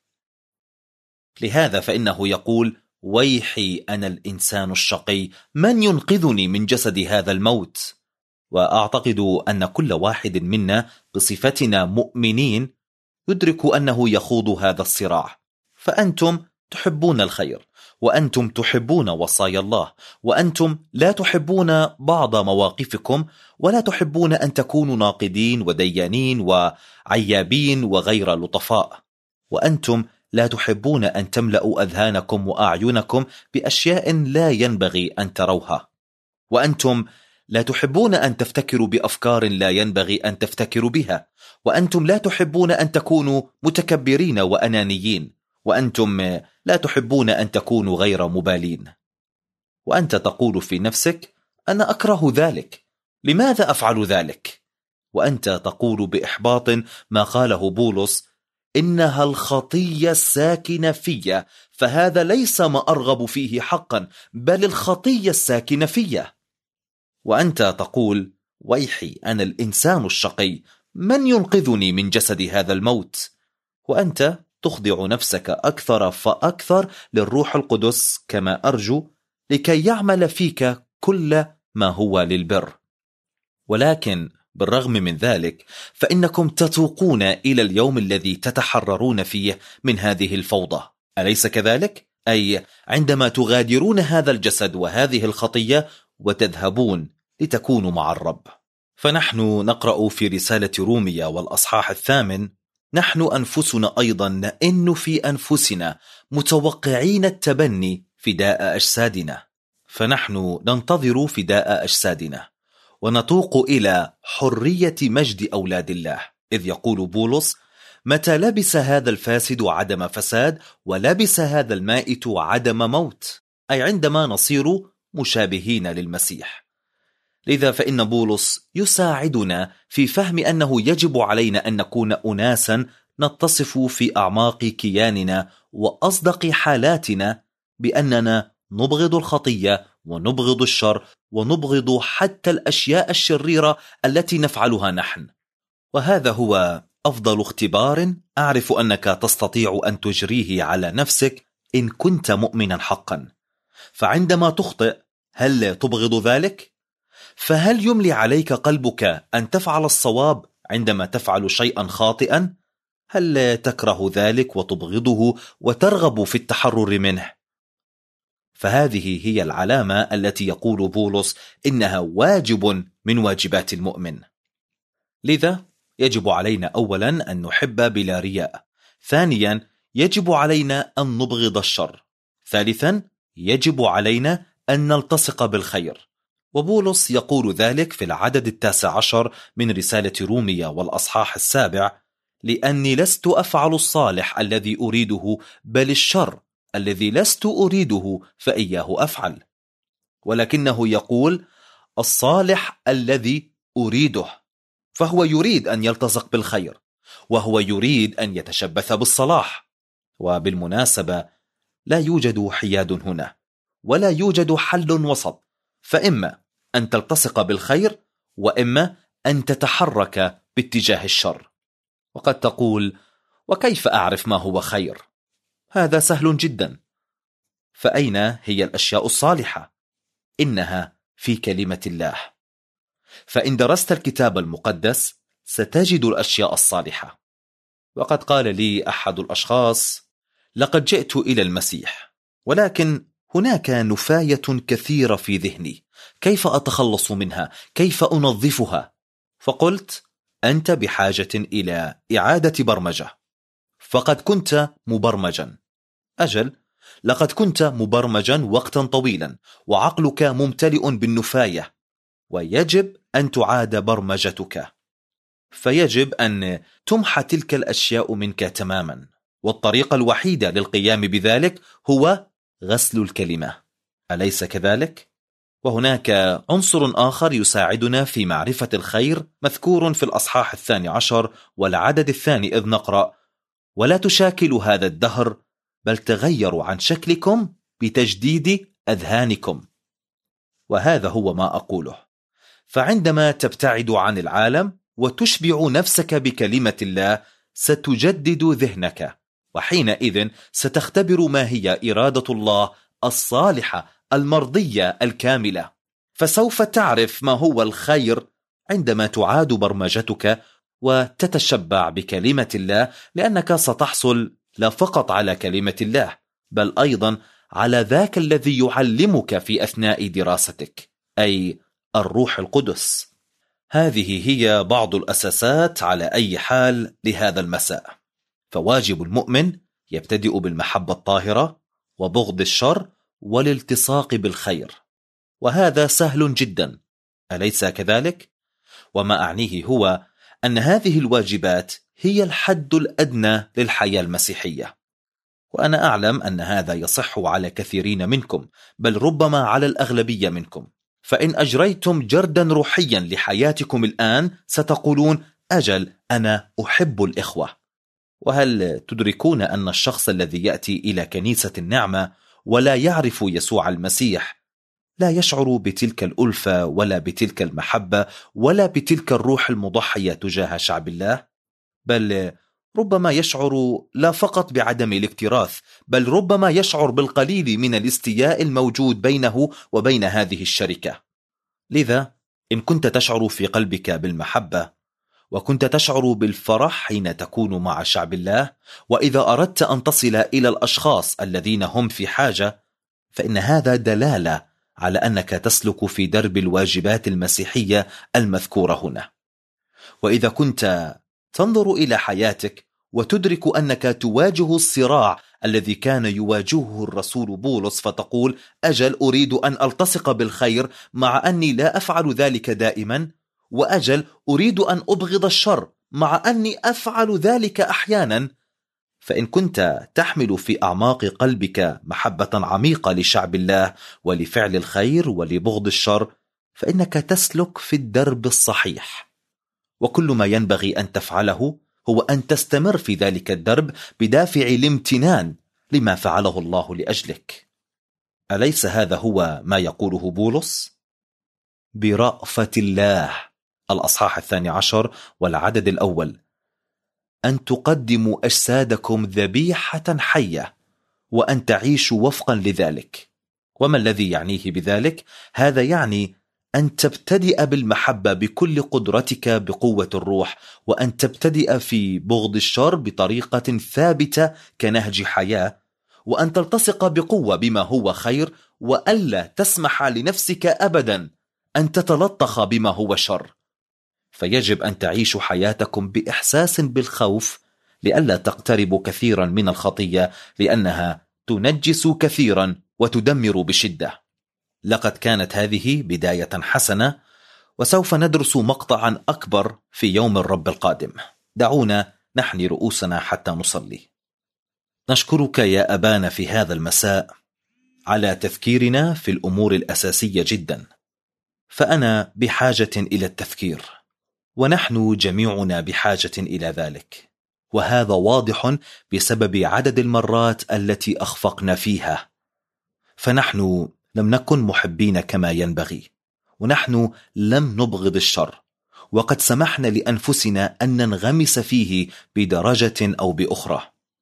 لهذا فإنه يقول: ويحي أنا الإنسان الشقي، من ينقذني من جسد هذا الموت؟ وأعتقد أن كل واحد منا بصفتنا مؤمنين يدرك أنه يخوض هذا الصراع. فأنتم تحبون الخير، وأنتم تحبون وصايا الله، وأنتم لا تحبون بعض مواقفكم، ولا تحبون أن تكونوا ناقدين وديانين وعيابين وغير لطفاء، وأنتم لا تحبون أن تملأوا أذهانكم وأعينكم بأشياء لا ينبغي أن تروها، وأنتم لا تحبون أن تفتكروا بأفكار لا ينبغي أن تفتكروا بها، وأنتم لا تحبون أن تكونوا متكبرين وأنانيين، وأنتم لا تحبون أن تكونوا غير مبالين. وأنت تقول في نفسك: أنا أكره ذلك، لماذا أفعل ذلك؟ وأنت تقول بإحباط ما قاله بولس: إنها الخطية الساكنة في، فهذا ليس ما أرغب فيه حقا، بل الخطية الساكنة في. وأنت تقول: ويحي أنا الإنسان الشقي، من ينقذني من جسد هذا الموت؟ وأنت تخضع نفسك أكثر فأكثر للروح القدس، كما أرجو، لكي يعمل فيك كل ما هو للبر. ولكن بالرغم من ذلك فإنكم تتوقون إلى اليوم الذي تتحررون فيه من هذه الفوضى، أليس كذلك؟ أي عندما تغادرون هذا الجسد وهذه الخطية وتذهبون لتكونوا مع الرب. فنحن نقرأ في رسالة رومية والأصحاح الثامن: نحن أنفسنا أيضا نئن في أنفسنا متوقعين التبني فداء أجسادنا. فنحن ننتظر فداء أجسادنا ونتوق إلى حرية مجد أولاد الله، إذ يقول بولس: متى لبس هذا الفاسد عدم فساد، ولبس هذا المائت عدم موت، أي عندما نصير مشابهين للمسيح. لذا فإن بولس يساعدنا في فهم أنه يجب علينا أن نكون أناسا نتصف في أعماق كياننا وأصدق حالاتنا بأننا نبغض الخطية ونبغض الشر ونبغض حتى الأشياء الشريرة التي نفعلها نحن. وهذا هو أفضل اختبار أعرف أنك تستطيع أن تجريه على نفسك إن كنت مؤمنا حقا. فعندما تخطئ هل تبغض ذلك؟ فهل يملي عليك قلبك أن تفعل الصواب عندما تفعل شيئا خاطئا؟ هل تكره ذلك وتبغضه وترغب في التحرر منه؟ فهذه هي العلامة التي يقول بولس إنها واجب من واجبات المؤمن. لذا يجب علينا أولا أن نحب بلا رياء، ثانيا يجب علينا أن نبغض الشر، ثالثا يجب علينا أن نلتصق بالخير. وبولس يقول ذلك في العدد التاسع عشر من رسالة رومية والأصحاح السابع: لأني لست أفعل الصالح الذي أريده بل الشر الذي لست أريده فإياه أفعل. ولكنه يقول الصالح الذي أريده، فهو يريد أن يلتصق بالخير، وهو يريد أن يتشبث بالصلاح. وبالمناسبة لا يوجد حياد هنا، ولا يوجد حل وسط، فإما أن تلتصق بالخير وإما أن تتحرك باتجاه الشر. وقد تقول: وكيف أعرف ما هو خير؟ هذا سهل جدا. فأين هي الأشياء الصالحة؟ إنها في كلمة الله. فإن درست الكتاب المقدس ستجد الأشياء الصالحة. وقد قال لي أحد الأشخاص: لقد جئت إلى المسيح، ولكن هناك نفاية كثيرة في ذهني، كيف أتخلص منها؟ كيف أنظفها؟ فقلت: أنت بحاجة إلى إعادة برمجة، فقد كنت مبرمجا. أجل، لقد كنت مبرمجا وقتا طويلا، وعقلك ممتلئ بالنفاية، ويجب أن تعاد برمجتك. فيجب أن تمحى تلك الأشياء منك تماما، والطريقة الوحيدة للقيام بذلك هو غسل الكلمة، أليس كذلك؟ وهناك عنصر آخر يساعدنا في معرفة الخير مذكور في الأصحاح الثاني عشر والعدد الثاني، إذ نقرأ: ولا تشاكلوا هذا الدهر بل تغيروا عن شكلكم بتجديد أذهانكم. وهذا هو ما أقوله. فعندما تبتعد عن العالم وتشبع نفسك بكلمة الله ستجدد ذهنك، وحينئذ ستختبر ما هي إرادة الله الصالحة المرضية الكاملة. فسوف تعرف ما هو الخير عندما تعاد برمجتك وتتشبع بكلمة الله، لأنك ستحصل لا فقط على كلمة الله بل أيضا على ذاك الذي يعلمك في أثناء دراستك، أي الروح القدس. هذه هي بعض الأساسات على أي حال لهذا المساء. فواجب المؤمن يبتدئ بالمحبة الطاهرة وبغض الشر والالتصاق بالخير، وهذا سهل جدا، أليس كذلك؟ وما أعنيه هو أن هذه الواجبات هي الحد الأدنى للحياة المسيحية. وأنا أعلم أن هذا يصح على كثيرين منكم، بل ربما على الأغلبية منكم. فإن أجريتم جردا روحيا لحياتكم الآن ستقولون: أجل، أنا أحب الإخوة. وهل تدركون أن الشخص الذي يأتي إلى كنيسة النعمة ولا يعرف يسوع المسيح لا يشعر بتلك الألفة ولا بتلك المحبة ولا بتلك الروح المضحية تجاه شعب الله؟ بل ربما يشعر لا فقط بعدم الاكتراث، بل ربما يشعر بالقليل من الاستياء الموجود بينه وبين هذه الشركة. لذا إن كنت تشعر في قلبك بالمحبة، وكنت تشعر بالفرح حين تكون مع شعب الله، وإذا أردت أن تصل إلى الأشخاص الذين هم في حاجة، فإن هذا دلالة على أنك تسلك في درب الواجبات المسيحية المذكورة هنا. وإذا كنت تنظر إلى حياتك وتدرك أنك تواجه الصراع الذي كان يواجهه الرسول بولس، فتقول: أجل، أريد أن ألتصق بالخير مع أني لا أفعل ذلك دائما، وأجل أريد أن أبغض الشر مع أني أفعل ذلك أحيانا. فإن كنت تحمل في أعماق قلبك محبة عميقة لشعب الله ولفعل الخير ولبغض الشر، فإنك تسلك في الدرب الصحيح، وكل ما ينبغي أن تفعله هو أن تستمر في ذلك الدرب بدافع الامتنان لما فعله الله لأجلك. أليس هذا هو ما يقوله بولس؟ برأفة الله، الأصحاح الثاني عشر والعدد الأول: أن تقدموا أجسادكم ذبيحة حية وأن تعيشوا وفقا لذلك. وما الذي يعنيه بذلك؟ هذا يعني أن تبتدئ بالمحبة بكل قدرتك بقوة الروح، وأن تبتدئ في بغض الشر بطريقة ثابتة كنهج حياة، وأن تلتصق بقوة بما هو خير، وألا تسمح لنفسك أبدا أن تتلطخ بما هو شر. فيجب أن تعيشوا حياتكم بإحساس بالخوف لئلا تقتربوا كثيرا من الخطية، لأنها تنجس كثيرا وتدمر بشدة. لقد كانت هذه بداية حسنة، وسوف ندرس مقطعا أكبر في يوم الرب القادم. دعونا نحني رؤوسنا حتى نصلي. نشكرك يا أبانا في هذا المساء على تذكيرنا في الأمور الأساسية جدا، فأنا بحاجة إلى التذكير، ونحن جميعنا بحاجة إلى ذلك، وهذا واضح بسبب عدد المرات التي أخفقنا فيها. فنحن لم نكن محبين كما ينبغي، ونحن لم نبغض الشر، وقد سمحنا لأنفسنا أن ننغمس فيه بدرجة أو بأخرى،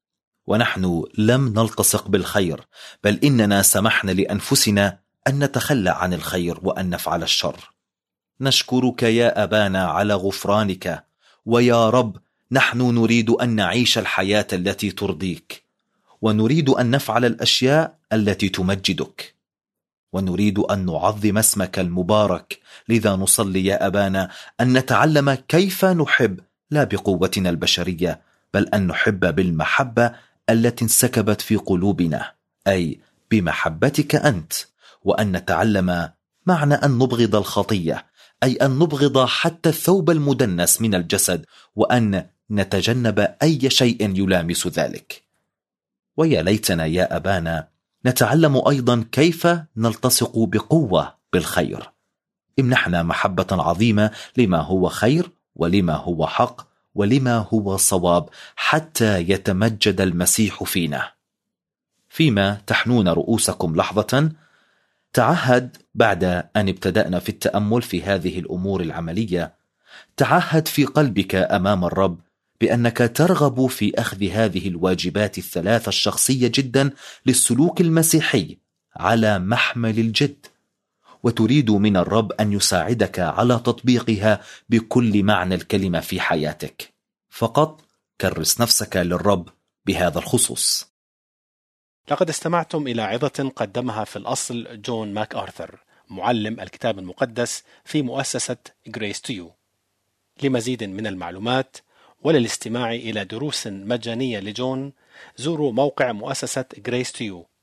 ونحن لم نلتصق بالخير، بل إننا سمحنا لأنفسنا أن نتخلى عن الخير وأن نفعل الشر. نشكرك يا أبانا على غفرانك، ويا رب نحن نريد أن نعيش الحياة التي ترضيك، ونريد أن نفعل الأشياء التي تمجدك، ونريد أن نعظم اسمك المبارك. لذا نصلي يا أبانا أن نتعلم كيف نحب، لا بقوتنا البشرية، بل أن نحب بالمحبة التي انسكبت في قلوبنا، أي بمحبتك أنت، وأن نتعلم معنى أن نبغض الخطية، أي أن نبغض حتى الثوب المدنس من الجسد، وأن نتجنب أي شيء يلامس ذلك. ويا ليتنا يا أبانا نتعلم أيضا كيف نلتصق بقوة بالخير. امنحنا محبة عظيمة لما هو خير ولما هو حق ولما هو صواب، حتى يتمجد المسيح فينا. فيما تحنون رؤوسكم لحظة، تعهد بعد أن ابتدأنا في التأمل في هذه الأمور العملية، تعهد في قلبك أمام الرب بأنك ترغب في أخذ هذه الواجبات الثلاثة الشخصية جدا للسلوك المسيحي على محمل الجد، وتريد من الرب أن يساعدك على تطبيقها بكل معنى الكلمة في حياتك. فقط كرس نفسك للرب بهذا الخصوص. لقد استمعتم إلى عظة قدمها في الأصل جون ماك آرثر، معلم الكتاب المقدس في مؤسسة Grace to You. لمزيد من المعلومات وللاستماع إلى دروس مجانية لجون، زوروا موقع مؤسسة Grace to You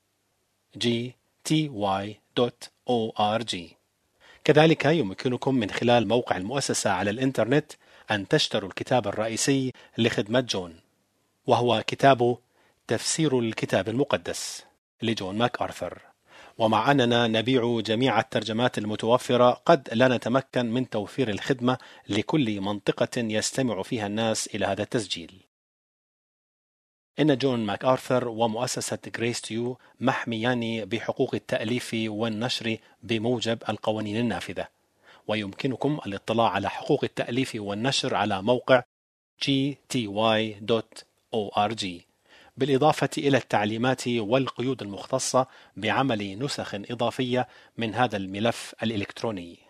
جي تي واي دوت أو آر جي. كذلك يمكنكم من خلال موقع المؤسسة على الإنترنت أن تشتروا الكتاب الرئيسي لخدمة جون، وهو كتاب تفسير الكتاب المقدس لجون ماك آرثر. ومع أننا نبيع جميع الترجمات المتوفرة، قد لا نتمكن من توفير الخدمة لكل منطقة يستمع فيها الناس إلى هذا التسجيل. إن جون ماك آرثر ومؤسسة Grace to You محميان بحقوق التأليف والنشر بموجب القوانين النافذة، ويمكنكم الاطلاع على حقوق التأليف والنشر على موقع جي تي واي دوت أو آر جي، بالإضافة إلى التعليمات والقيود المختصة بعمل نسخ إضافية من هذا الملف الإلكتروني.